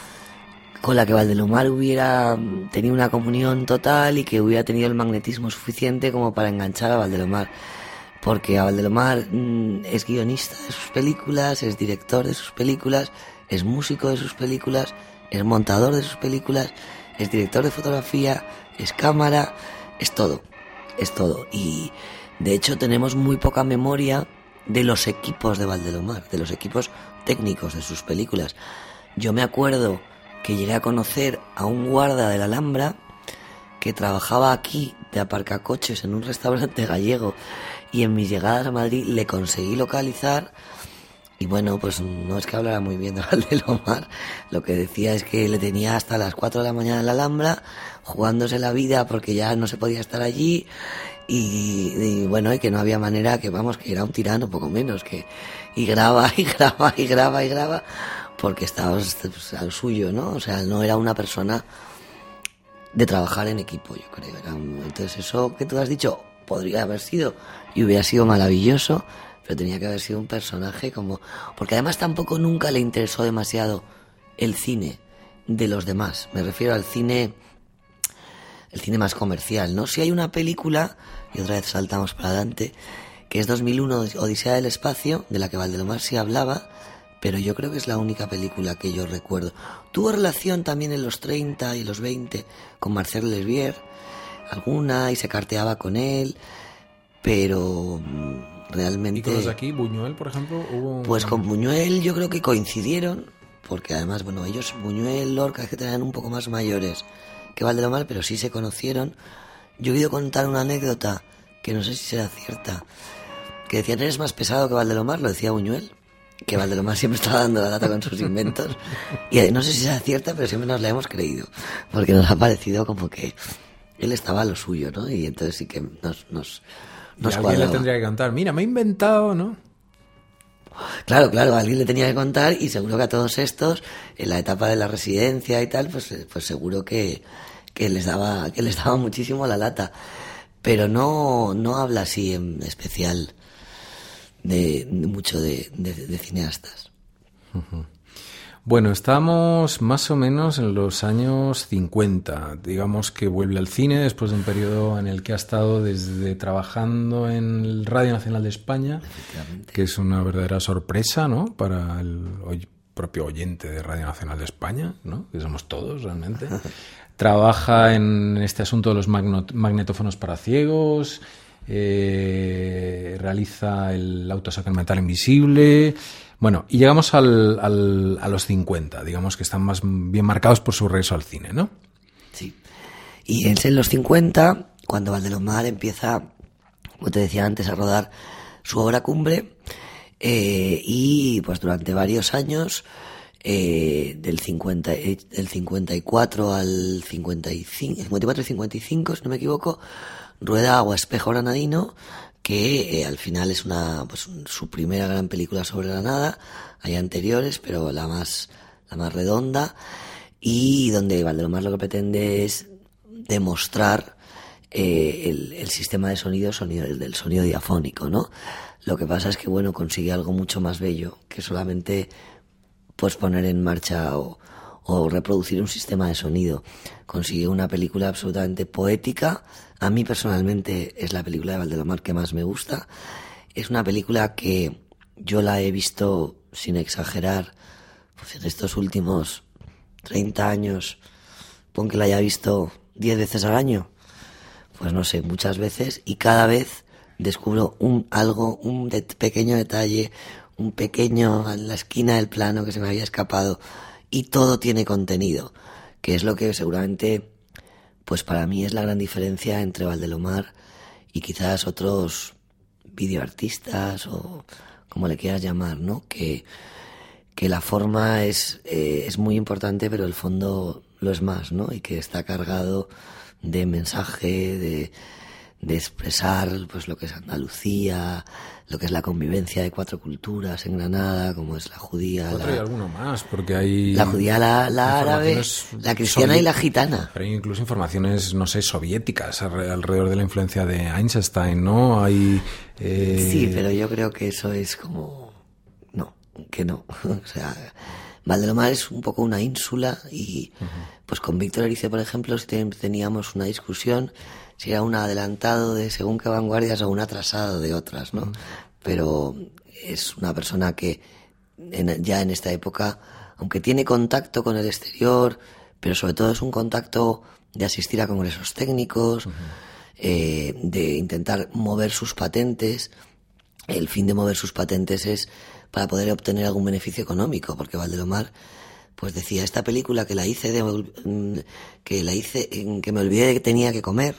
[SPEAKER 2] con la que Valdelomar hubiera tenido una comunión total y que hubiera tenido el magnetismo suficiente como para enganchar a Valdelomar. Porque a Valdelomar mmm, es guionista de sus películas, es director de sus películas, es músico de sus películas, es montador de sus películas, es director de fotografía, es cámara, es todo, es todo. Y de hecho tenemos muy poca memoria de los equipos de Valdelomar, de los equipos técnicos de sus películas. Yo me acuerdo que llegué a conocer a un guarda de la Alhambra que trabajaba aquí de aparcacoches en un restaurante gallego, y en mis llegadas a Madrid le conseguí localizar. Y bueno, pues no es que hablara muy bien de Valdelomar, lo que decía es que le tenía hasta las cuatro de la mañana en la Alhambra, jugándose la vida porque ya no se podía estar allí, y, y bueno, y que no había manera, que vamos, que era un tirano, poco menos, que y graba, y graba, y graba, y graba, porque estaba pues, al suyo, ¿no? O sea, no era una persona de trabajar en equipo, yo creo. Era un, entonces eso que tú has dicho podría haber sido, y hubiera sido maravilloso, pero tenía que haber sido un personaje como... Porque además tampoco nunca le interesó demasiado el cine de los demás. Me refiero al cine el cine más comercial, ¿no? Si hay una película, y otra vez saltamos para adelante, que es dos mil uno, Odisea del Espacio, de la que Valdelomar sí hablaba, pero yo creo que es la única película que yo recuerdo. Tuvo relación también en los treinta y los veinte con Marcel Lesbier, alguna, y se carteaba con él, pero realmente...
[SPEAKER 1] ¿Y con los de aquí, Buñuel, por ejemplo? Hubo un...
[SPEAKER 2] Pues con Buñuel yo creo que coincidieron, porque además, bueno, ellos, Buñuel, Lorca, es que eran un poco más mayores que Valdelomar, pero sí se conocieron. Yo he oído contar una anécdota, que no sé si será cierta, que decían, eres más pesado que Valdelomar, lo decía Buñuel, que Valdelomar siempre estaba dando la lata con sus inventos, y no sé si será cierta, pero siempre nos la hemos creído, porque nos ha parecido como que él estaba a lo suyo, ¿no? Y entonces sí que nos, nos, nos
[SPEAKER 1] y alguien
[SPEAKER 2] cuadraba.
[SPEAKER 1] le tendría que cantar, mira, me he inventado, ¿no?
[SPEAKER 2] Claro, claro, alguien le tenía que contar, y seguro que a todos estos, en la etapa de la residencia y tal, pues, pues seguro que, que les daba, que les daba muchísimo la lata. Pero no, no habla así en especial de, de mucho de, de, de cineastas.
[SPEAKER 1] Uh-huh. Bueno, estamos más o menos en los años cincuenta. Digamos que vuelve al cine después de un periodo en el que ha estado desde trabajando en el Radio Nacional de España, que es una verdadera sorpresa, ¿no? Para el oy- propio oyente de Radio Nacional de España, ¿no? Que somos todos realmente. Trabaja en este asunto de los magno- magnetófonos para ciegos, eh, realiza el autosacramental invisible. Bueno, y llegamos al, al, a los cincuenta, digamos que están más bien marcados por su regreso al cine, ¿no?
[SPEAKER 2] Sí. Y es en los cincuenta, cuando Valdelomar empieza, como te decía antes, a rodar su obra cumbre, eh, y pues durante varios años, eh, del, cincuenta, del cincuenta y cuatro al cincuenta y cinco, cincuenta y cuatro y cincuenta y cinco, si no me equivoco, rueda Agua Espejo Granadino, que eh, al final es una pues un, su primera gran película sobre la nada. Hay anteriores, pero la más la más redonda, y donde Valdelomar lo que pretende es demostrar eh, el, el sistema de sonido, sonido el del sonido diafónico, ¿no? Lo que pasa es que bueno, consigue algo mucho más bello que solamente pues poner en marcha o, o reproducir un sistema de sonido. Consigue una película absolutamente poética. A mí personalmente es la película de Valdelomar que más me gusta. Es una película que yo la he visto, sin exagerar, pues en estos últimos treinta años, pon que la haya visto diez veces al año, pues no sé, muchas veces, y cada vez descubro un algo, un de, pequeño detalle, un pequeño en la esquina del plano que se me había escapado, y todo tiene contenido, que es lo que seguramente, pues para mí es la gran diferencia entre Valdelomar y quizás otros videoartistas o como le quieras llamar, ¿no? Que, que la forma es, eh, es muy importante, pero el fondo lo es más, ¿no? Y que está cargado de mensaje, de, de expresar pues lo que es Andalucía, lo que es la convivencia de cuatro culturas en Granada, como es la judía,
[SPEAKER 1] Cuatro
[SPEAKER 2] la,
[SPEAKER 1] y alguno más, porque hay...
[SPEAKER 2] la judía, la, la árabe, la cristiana y la gitana.
[SPEAKER 1] Pero hay incluso informaciones, no sé, soviéticas alrededor de la influencia de Einstein, ¿no? Hay... Eh...
[SPEAKER 2] Sí, pero yo creo que eso es como... No, que no. O sea, Valdelomar es un poco una ínsula y uh-huh. Pues con Víctor Erice, por ejemplo, si teníamos una discusión si era un adelantado de según qué vanguardias o un atrasado de otras, ¿no? Uh-huh. Pero es una persona que en, ya en esta época, aunque tiene contacto con el exterior, pero sobre todo es un contacto de asistir a congresos técnicos, uh-huh. eh, de intentar mover sus patentes. El fin de mover sus patentes es para poder obtener algún beneficio económico, porque Valdelomar pues decía, esta película que la hice de, que la hice que me olvidé de que tenía que comer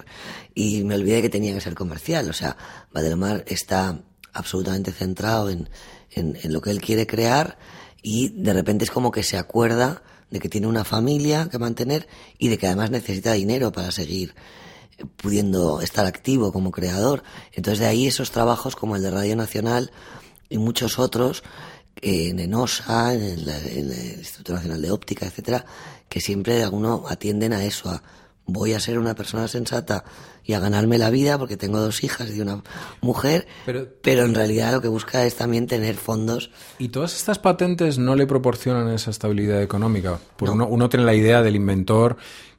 [SPEAKER 2] y me olvidé de que tenía que ser comercial. O sea, Valdelomar está absolutamente centrado en, en, en lo que él quiere crear, y de repente es como que se acuerda de que tiene una familia que mantener y de que además necesita dinero para seguir pudiendo estar activo como creador. Entonces de ahí esos trabajos como el de Radio Nacional y muchos otros, en ENOSA, en, la, en el Instituto Nacional de Óptica, etcétera, que siempre de alguno atienden a eso, a voy a ser una persona sensata y a ganarme la vida porque tengo dos hijas y una mujer, pero, pero en realidad lo que busca es también tener fondos.
[SPEAKER 1] ¿Y todas estas patentes no le proporcionan esa estabilidad económica? Porque
[SPEAKER 2] no.
[SPEAKER 1] uno, uno tiene la idea del inventor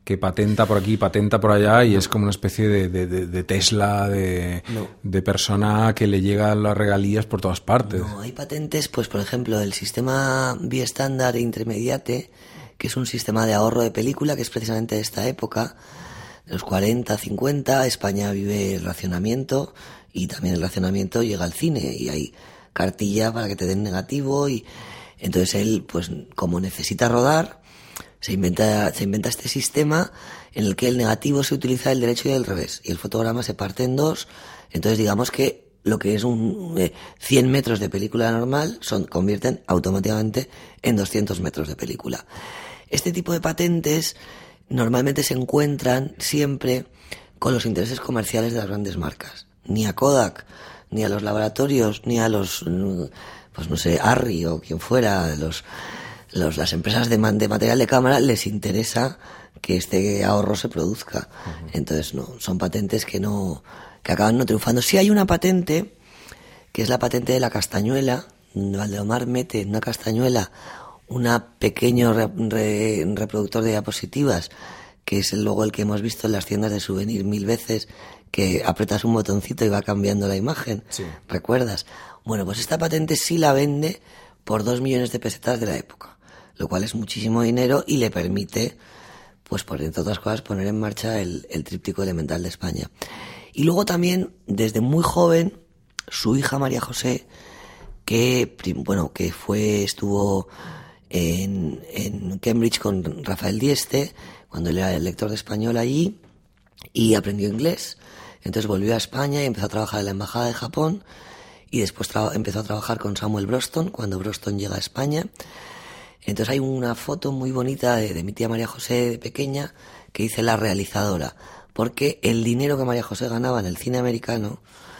[SPEAKER 1] que patenta por aquí, patenta por allá y es como una especie de, de, de, de Tesla, de,
[SPEAKER 2] no.
[SPEAKER 1] de persona que le llegan las regalías por todas partes.
[SPEAKER 2] No, hay patentes, pues por ejemplo, el sistema Biestándar Intermediate, que es un sistema de ahorro de película, que es precisamente de esta época, de los cuarenta, cincuenta, España vive el racionamiento y también el racionamiento llega al cine y hay cartilla para que te den negativo y entonces él, pues como necesita rodar, se inventa, se inventa este sistema en el que el negativo se utiliza del derecho y del revés y el fotograma se parte en dos. Entonces digamos que lo que es un eh, cien metros de película normal son convierten automáticamente en doscientos metros de película. Este tipo de patentes normalmente se encuentran siempre con los intereses comerciales de las grandes marcas. Ni a Kodak, ni a los laboratorios, ni a los, pues no sé, Arri o quien fuera, los, los las empresas de, man, de material de cámara les interesa que este ahorro se produzca. Uh-huh. Entonces, no, son patentes que no, que acaban no triunfando. Sí hay una patente, que es la patente de la castañuela. Valdelomar mete en una castañuela una pequeño re, re, reproductor de diapositivas, que es luego el que hemos visto en las tiendas de souvenir mil veces, que apretas un botoncito y va cambiando la imagen. Sí. ¿Recuerdas? Bueno, pues esta patente sí la vende por dos millones de pesetas de la época, lo cual es muchísimo dinero y le permite, pues por entre otras cosas, poner en marcha el, el tríptico elemental de España. Y luego también, desde muy joven, su hija María José, que, bueno, que fue, estuvo en, en Cambridge con Rafael Dieste, cuando él era el lector de español allí, y aprendió inglés. Entonces volvió a España y empezó a trabajar en la Embajada de Japón y después tra- empezó a trabajar con Samuel Broston cuando Broston llega a España. Entonces hay una foto muy bonita de, de mi tía María José de pequeña que dice la realizadora, porque el dinero que María José ganaba en el cine americano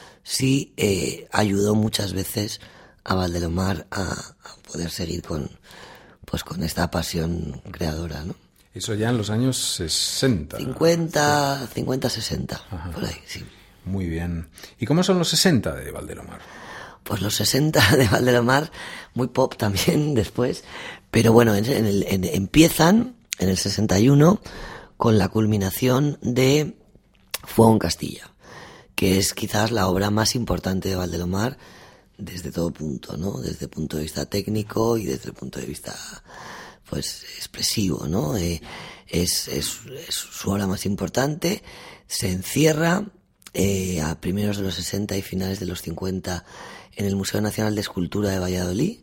[SPEAKER 2] sí eh, ayudó muchas veces a Valdelomar a, a poder seguir con, pues, con esta pasión creadora, ¿no?
[SPEAKER 1] Eso ya en los años sesenta.
[SPEAKER 2] cincuenta, cincuenta, sesenta, ajá, por ahí, sí.
[SPEAKER 1] Muy bien. ¿Y cómo son los sesenta de Valdelomar?
[SPEAKER 2] Pues los sesenta de Valdelomar, muy pop también después, pero bueno, en, en el, en, empiezan en el sesenta y uno con la culminación de Fuego en Castilla, que es quizás la obra más importante de Valdelomar desde todo punto, ¿no? Desde el punto de vista técnico y desde el punto de vista, pues, expresivo, ¿no? Eh, es, es, es su obra más importante. Se encierra eh, a primeros de los sesenta y finales de los cincuenta en el Museo Nacional de Escultura de Valladolid,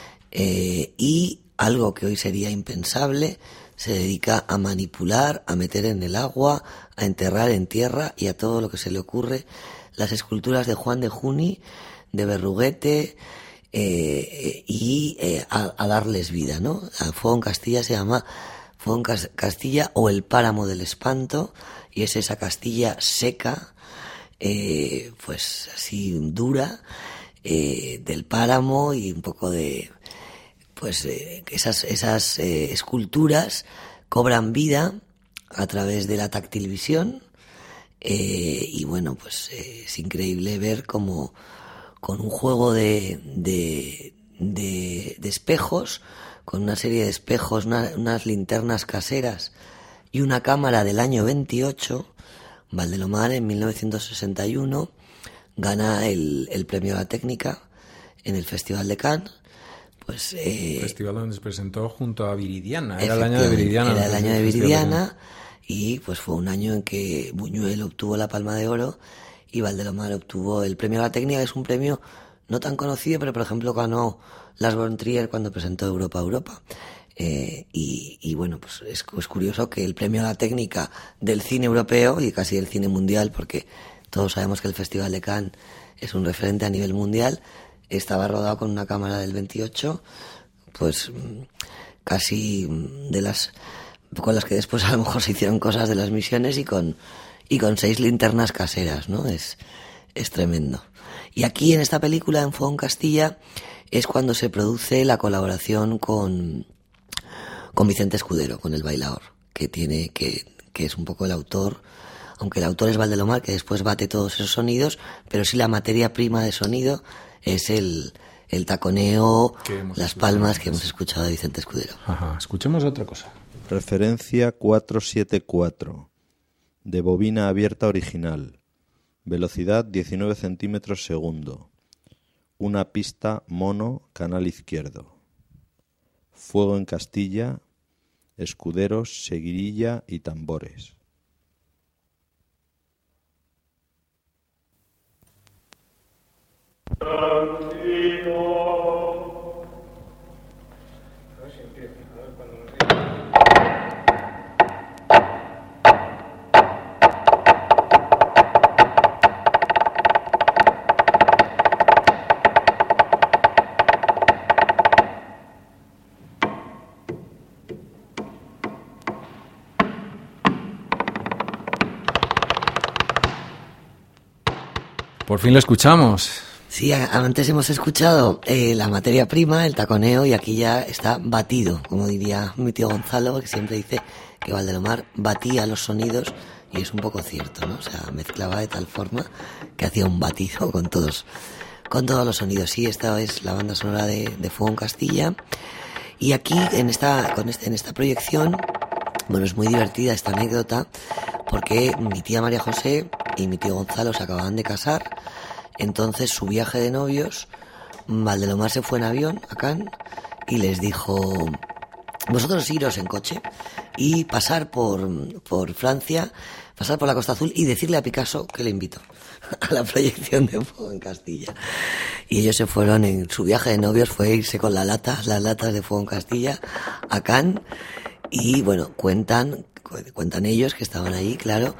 [SPEAKER 2] eh, y algo que hoy sería impensable, se dedica a manipular, a meter en el agua, a enterrar en tierra y a todo lo que se le ocurre las esculturas de Juan de Juni, de Berruguete, eh, y eh, a, a darles vida, ¿no? A Fuego en Castilla se llama Fuego en Castilla o el Páramo del Espanto, y es esa Castilla seca, eh, pues así dura, eh, del páramo, y un poco de, pues eh, esas, esas eh, esculturas cobran vida a través de la tactilvisión, eh, y bueno, pues eh, es increíble ver cómo con un juego de, de, de, de espejos, con una serie de espejos, una, unas linternas caseras y una cámara del año veintiocho, Valdelomar en mil novecientos sesenta y uno gana el, el premio a la técnica en el Festival de Cannes. Pues, eh,
[SPEAKER 1] festival donde se presentó junto a Viridiana, era el año de Viridiana.
[SPEAKER 2] Era el año de Viridiana, y pues fue un año en que Buñuel obtuvo la Palma de Oro y Valdelomar obtuvo el premio a la técnica, que es un premio no tan conocido, pero por ejemplo ganó Lars von Trier cuando presentó Europa Europa. Eh, y, y bueno, pues es, es curioso que el premio a la técnica del cine europeo y casi del cine mundial, porque todos sabemos que el Festival de Cannes es un referente a nivel mundial, estaba rodado con una cámara del veintiocho, pues casi de las con las que después a lo mejor se hicieron cosas de las misiones, y con y con seis linternas caseras, ¿no? Es es tremendo. Y aquí en esta película, en Fuego en Castilla, es cuando se produce la colaboración con con Vicente Escudero, con El Bailaor, que tiene que que es un poco el autor, aunque el autor es Valdelomar, que después bate todos esos sonidos, pero sí la materia prima de sonido es el, el taconeo, las palmas que hemos escuchado de Vicente Escudero.
[SPEAKER 1] Ajá, escuchemos otra cosa.
[SPEAKER 3] Referencia cuatrocientos setenta y cuatro. De bobina abierta original. Velocidad diecinueve centímetros segundo. Una pista mono, canal izquierdo. Fuego en Castilla, escuderos, seguirilla y tambores.
[SPEAKER 1] Por fin lo escuchamos.
[SPEAKER 2] Sí, antes hemos escuchado eh, la materia prima, el taconeo, y aquí ya está batido, como diría mi tío Gonzalo, que siempre dice que Valdelomar batía los sonidos, y es un poco cierto, ¿no? O sea, mezclaba de tal forma que hacía un batido con todos, con todos los sonidos. Sí, esta es la banda sonora de, de Fuego en Castilla, y aquí en esta, con este, en esta proyección, bueno, es muy divertida esta anécdota, porque mi tía María José y mi tío Gonzalo se acababan de casar. Entonces su viaje de novios, Valdelomar se fue en avión a Cannes y les dijo: vosotros iros en coche y pasar por, por Francia, pasar por la Costa Azul y decirle a Picasso que le invito a la proyección de Fuego en Castilla. Y ellos se fueron, en su viaje de novios fue irse con la lata, las latas de Fuego en Castilla a Cannes. Y bueno, cuentan, cuentan ellos que estaban ahí, claro,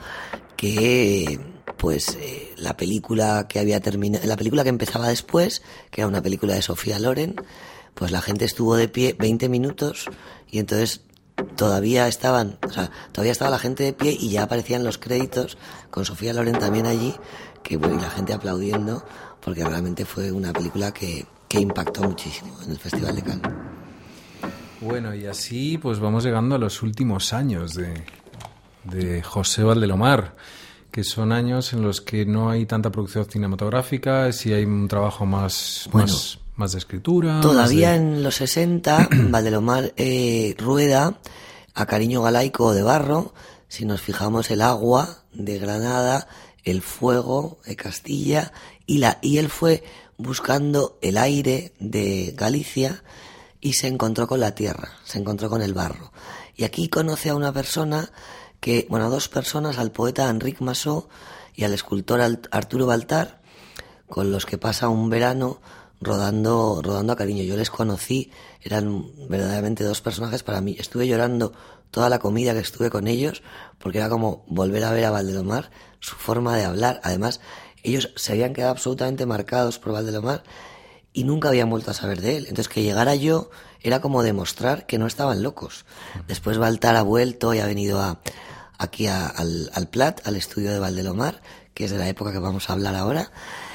[SPEAKER 2] que pues eh, la película que había terminado, la película que empezaba después, que era una película de Sofía Loren, pues la gente estuvo de pie veinte minutos y entonces todavía estaban, o sea, todavía estaba la gente de pie y ya aparecían los créditos con Sofía Loren también allí, que bueno, y la gente aplaudiendo, porque realmente fue una película que, que impactó muchísimo en el Festival de Cannes.
[SPEAKER 1] Bueno, y así pues vamos llegando a los últimos años de, de José Valdelomar, que son años en los que no hay tanta producción cinematográfica, si hay un trabajo más,
[SPEAKER 2] bueno,
[SPEAKER 1] más, más de escritura.
[SPEAKER 2] Todavía
[SPEAKER 1] de...
[SPEAKER 2] en los sesenta, Valdelomar eh, rueda A Cariño Galaico de Barro. Si nos fijamos, El agua de Granada, El fuego de Castilla, y, la, y él fue buscando el aire de Galicia y se encontró con la tierra, se encontró con el barro. Y aquí conoce a una persona que, bueno, a dos personas, al poeta Enric Massó y al escultor Arturo Baltar, con los que pasa un verano rodando, rodando a Cariño. Yo les conocí, eran verdaderamente dos personajes para mí. Estuve llorando toda la comida que estuve con ellos, porque era como volver a ver a Valdelomar, su forma de hablar. Además, ellos se habían quedado absolutamente marcados por Valdelomar y nunca habían vuelto a saber de él. Entonces, que llegara yo era como demostrar que no estaban locos. Después Baltar ha vuelto y ha venido a, aquí a, al, al Plat, al estudio de Valdelomar, que es de la época que vamos a hablar ahora.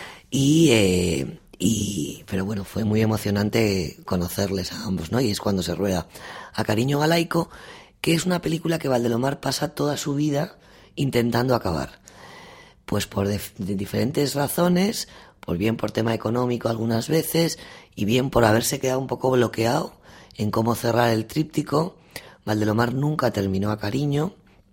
[SPEAKER 2] Y, eh, y pero bueno, fue muy emocionante conocerles a ambos, ¿no? Y es cuando se rueda A Cariño Galaico, que es una película que Valdelomar pasa toda su vida intentando acabar. Pues por de, de diferentes razones, por bien por tema económico algunas veces, y bien por haberse quedado un poco bloqueado en cómo cerrar el tríptico. Valdelomar nunca terminó A Cariño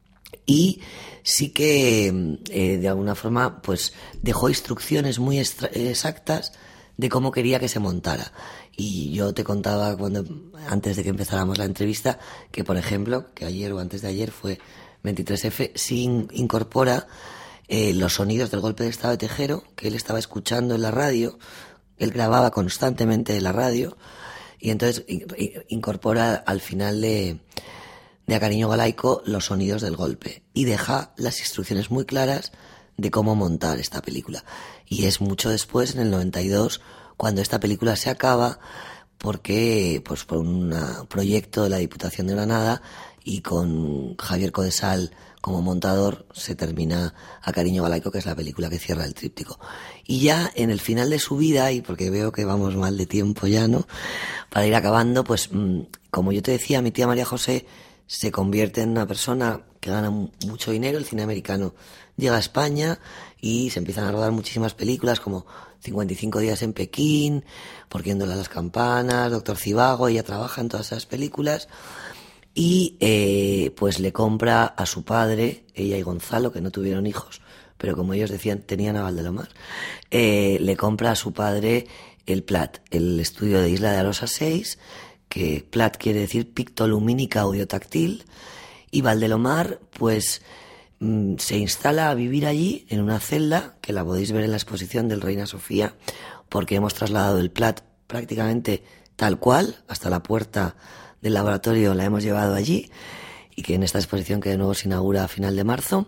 [SPEAKER 2] y sí que eh, de alguna forma pues dejó instrucciones muy extra- exactas de cómo quería que se montara. Y yo te contaba cuando antes de que empezáramos la entrevista que, por ejemplo, que ayer o antes de ayer fue veintitrés efe, sí in- incorpora Eh, los sonidos del golpe de estado de Tejero, que él estaba escuchando en la radio. Él grababa constantemente en la radio y entonces in, incorpora al final de, de A Cariño Galaico los sonidos del golpe y deja las instrucciones muy claras de cómo montar esta película. Y es mucho después, en el noventa y dos, cuando esta película se acaba, porque pues por un proyecto de la Diputación de Granada y con Javier Codesal como montador, se termina A Cariño Galaico, que es la película que cierra el tríptico. Y ya en el final de su vida, y porque veo que vamos mal de tiempo ya, ¿no?, para ir acabando, pues como yo te decía, mi tía María José se convierte en una persona que gana mucho dinero. El cine americano llega a España y se empiezan a rodar muchísimas películas como cincuenta y cinco días en Pekín, Por quién duele las campanas, Doctor Zivago. Ella trabaja en todas esas películas y eh, pues le compra a su padre, ella y Gonzalo, que no tuvieron hijos, pero como ellos decían, tenían a Valdelomar, eh, le compra a su padre el Plat, el estudio de Isla de Arosa seis, que Plat quiere decir pictolumínica audiotáctil, y Valdelomar pues mmm, se instala a vivir allí en una celda, que la podéis ver en la exposición del Reina Sofía, porque hemos trasladado el Plat prácticamente tal cual, hasta la puerta del laboratorio la hemos llevado allí, y que en esta exposición que de nuevo se inaugura a final de marzo,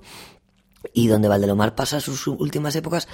[SPEAKER 2] y donde Valdelomar pasa sus últimas épocas,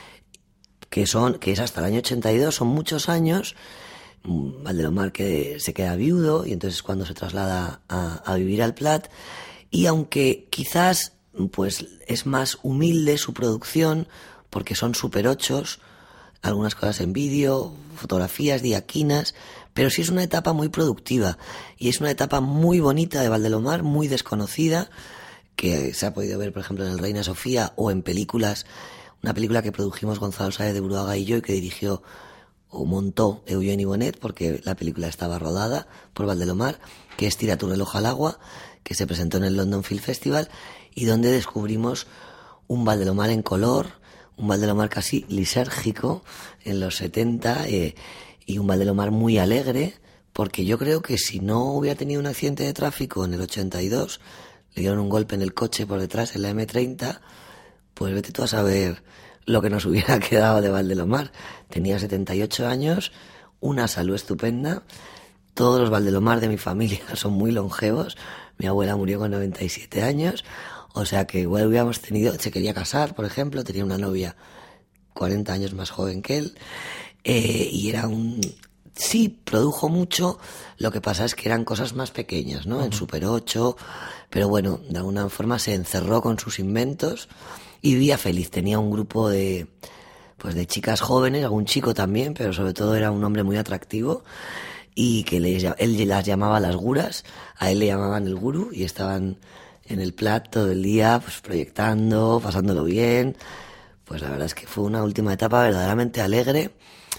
[SPEAKER 2] que son que es hasta el año ochenta y dos, son muchos años. Valdelomar que se queda viudo y entonces cuando se traslada a, a vivir al Plat, y aunque quizás pues es más humilde su producción porque son super ochos, algunas cosas en vídeo, fotografías, diaquinas, pero sí es una etapa muy productiva y es una etapa muy bonita de Valdelomar, muy desconocida, que se ha podido ver por ejemplo en el Reina Sofía o en películas, una película que produjimos Gonzalo Sáez de Buruaga y yo y que dirigió o montó Eugeni Bonet, porque la película estaba rodada por Valdelomar, que es Tira tu reloj al agua, que se presentó en el London Film Festival, y donde descubrimos un Valdelomar en color, un Valdelomar casi lisérgico en los setenta, eh, y un Valdelomar muy alegre, porque yo creo que si no hubiera tenido un accidente de tráfico en el ochenta y dos, le dieron un golpe en el coche por detrás en la eme treinta, pues vete tú a saber lo que nos hubiera quedado de Valdelomar. Tenía setenta y ocho años, una salud estupenda, todos los Valdelomar de mi familia son muy longevos, mi abuela murió con noventa y siete años, o sea que igual hubiéramos tenido, se quería casar, por ejemplo, tenía una novia cuarenta años más joven que él, eh, y era un... Sí, produjo mucho, lo que pasa es que eran cosas más pequeñas, ¿no? Uh-huh. En Super ocho, pero bueno, de alguna forma se encerró con sus inventos y vivía feliz. Tenía un grupo de, pues de chicas jóvenes, algún chico también, pero sobre todo era un hombre muy atractivo y que les, él las llamaba las guras, a él le llamaban el gurú y estaban en el Plat todo el día, pues proyectando, pasándolo bien. Pues la verdad es que fue una última etapa verdaderamente alegre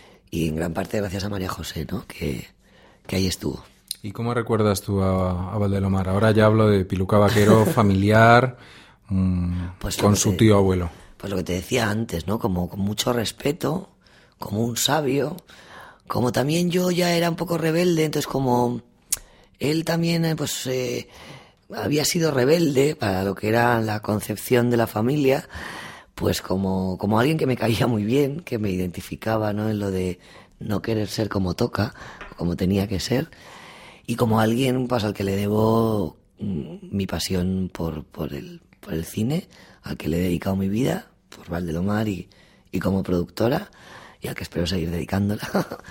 [SPEAKER 2] y en gran parte gracias a María José, ¿no? Que, que ahí estuvo.
[SPEAKER 1] ¿Y cómo recuerdas tú a, a Valdelomar? Ahora ya hablo de Piluca Vaquero familiar, mmm, pues con su te, tío abuelo.
[SPEAKER 2] Pues lo que te decía antes, ¿no? Como con mucho respeto, como un sabio, como también yo ya era un poco rebelde, entonces como él también pues eh, había sido rebelde para lo que era la concepción de la familia, pues como, como alguien que me caía muy bien, que me identificaba, ¿no? En lo de no querer ser como toca, como tenía que ser, y como alguien pues al que le debo mi pasión por, por, el, por el cine, al que le he dedicado mi vida, por Valdelomar y, y como productora, y al que espero seguir dedicándola.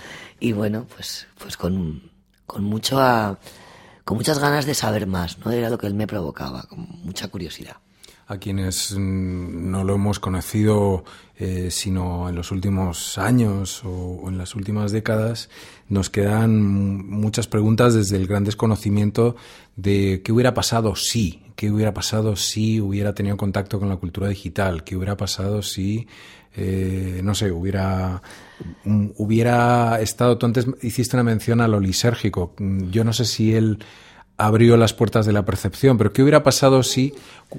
[SPEAKER 2] Y bueno, pues, pues con, con mucho a, con muchas ganas de saber más, ¿no? Era lo que él me provocaba, con mucha curiosidad.
[SPEAKER 1] A quienes no lo hemos conocido eh, sino en los últimos años o, o en las últimas décadas, nos quedan muchas preguntas desde el gran desconocimiento de qué hubiera pasado si, qué hubiera pasado si hubiera tenido contacto con la cultura digital, qué hubiera pasado si, eh, no sé, hubiera, um, hubiera estado, tú antes hiciste una mención a lo lisérgico, yo no sé si él abrió las puertas de la percepción, pero qué hubiera pasado si...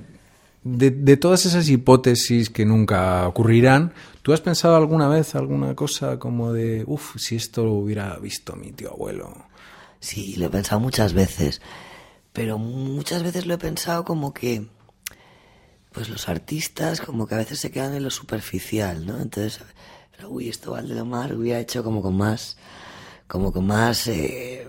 [SPEAKER 1] De, de todas esas hipótesis que nunca ocurrirán, ¿tú has pensado alguna vez alguna cosa como de, uff, si esto lo hubiera visto mi tío abuelo?
[SPEAKER 2] Sí, lo he pensado muchas veces, pero muchas veces lo he pensado como que, pues los artistas como que a veces se quedan en lo superficial, ¿no? Entonces, pero, uy, esto Valdelomar hubiera hecho como con más, como con más eh,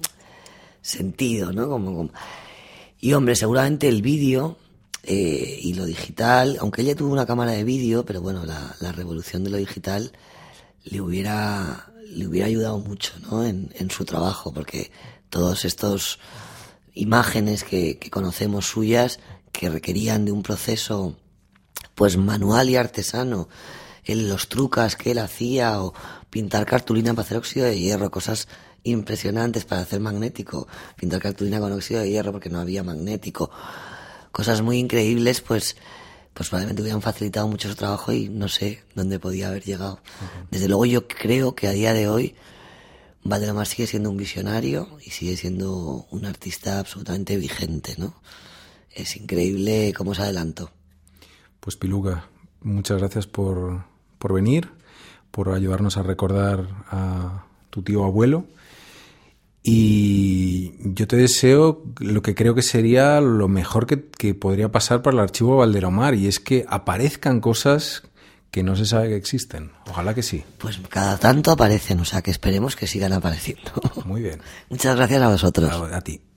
[SPEAKER 2] sentido, ¿no? Como, como... Y hombre, seguramente el vídeo... Eh, y lo digital, aunque ella tuvo una cámara de vídeo, pero bueno, la, la revolución de lo digital le hubiera, le hubiera ayudado mucho, ¿no? En, en su trabajo, porque todos estos imágenes que, que conocemos suyas, que requerían de un proceso pues manual y artesano, en los trucas que él hacía, o pintar cartulina para hacer óxido de hierro, cosas impresionantes para hacer magnético, pintar cartulina con óxido de hierro porque no había magnético, cosas muy increíbles, pues pues probablemente hubieran facilitado mucho su trabajo y no sé dónde podía haber llegado. Uh-huh. Desde luego yo creo que a día de hoy Valderomar sigue siendo un visionario y sigue siendo un artista absolutamente vigente, ¿no? Es increíble cómo se adelantó.
[SPEAKER 1] Pues Piluca, muchas gracias por, por venir, por ayudarnos a recordar a tu tío abuelo. Y yo te deseo lo que creo que sería lo mejor que, que podría pasar para el Archivo Valderomar, y es que aparezcan cosas que no se sabe que existen. Ojalá que sí.
[SPEAKER 2] Pues cada tanto aparecen, o sea que esperemos que sigan apareciendo.
[SPEAKER 1] Muy bien.
[SPEAKER 2] Muchas gracias a vosotros.
[SPEAKER 1] A, a ti.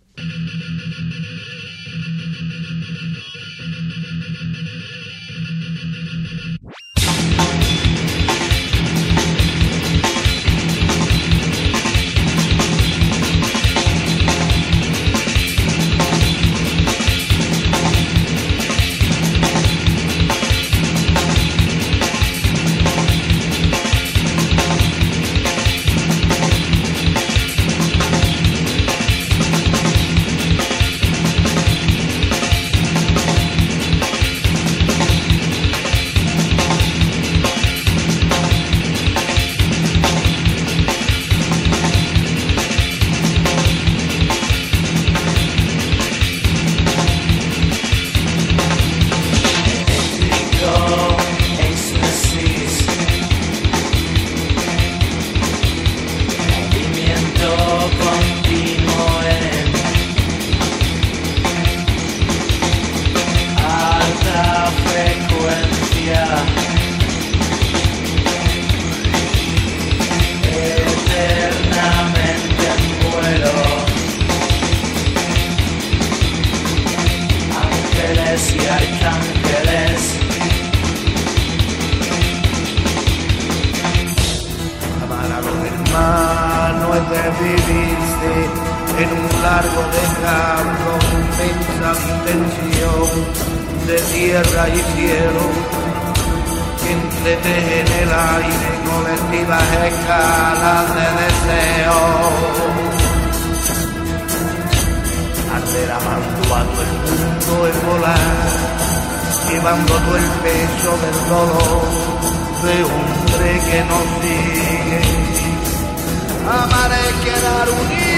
[SPEAKER 4] Llevando todo el peso del dolor de un hombre que nos sigue. Amar es quedar unido.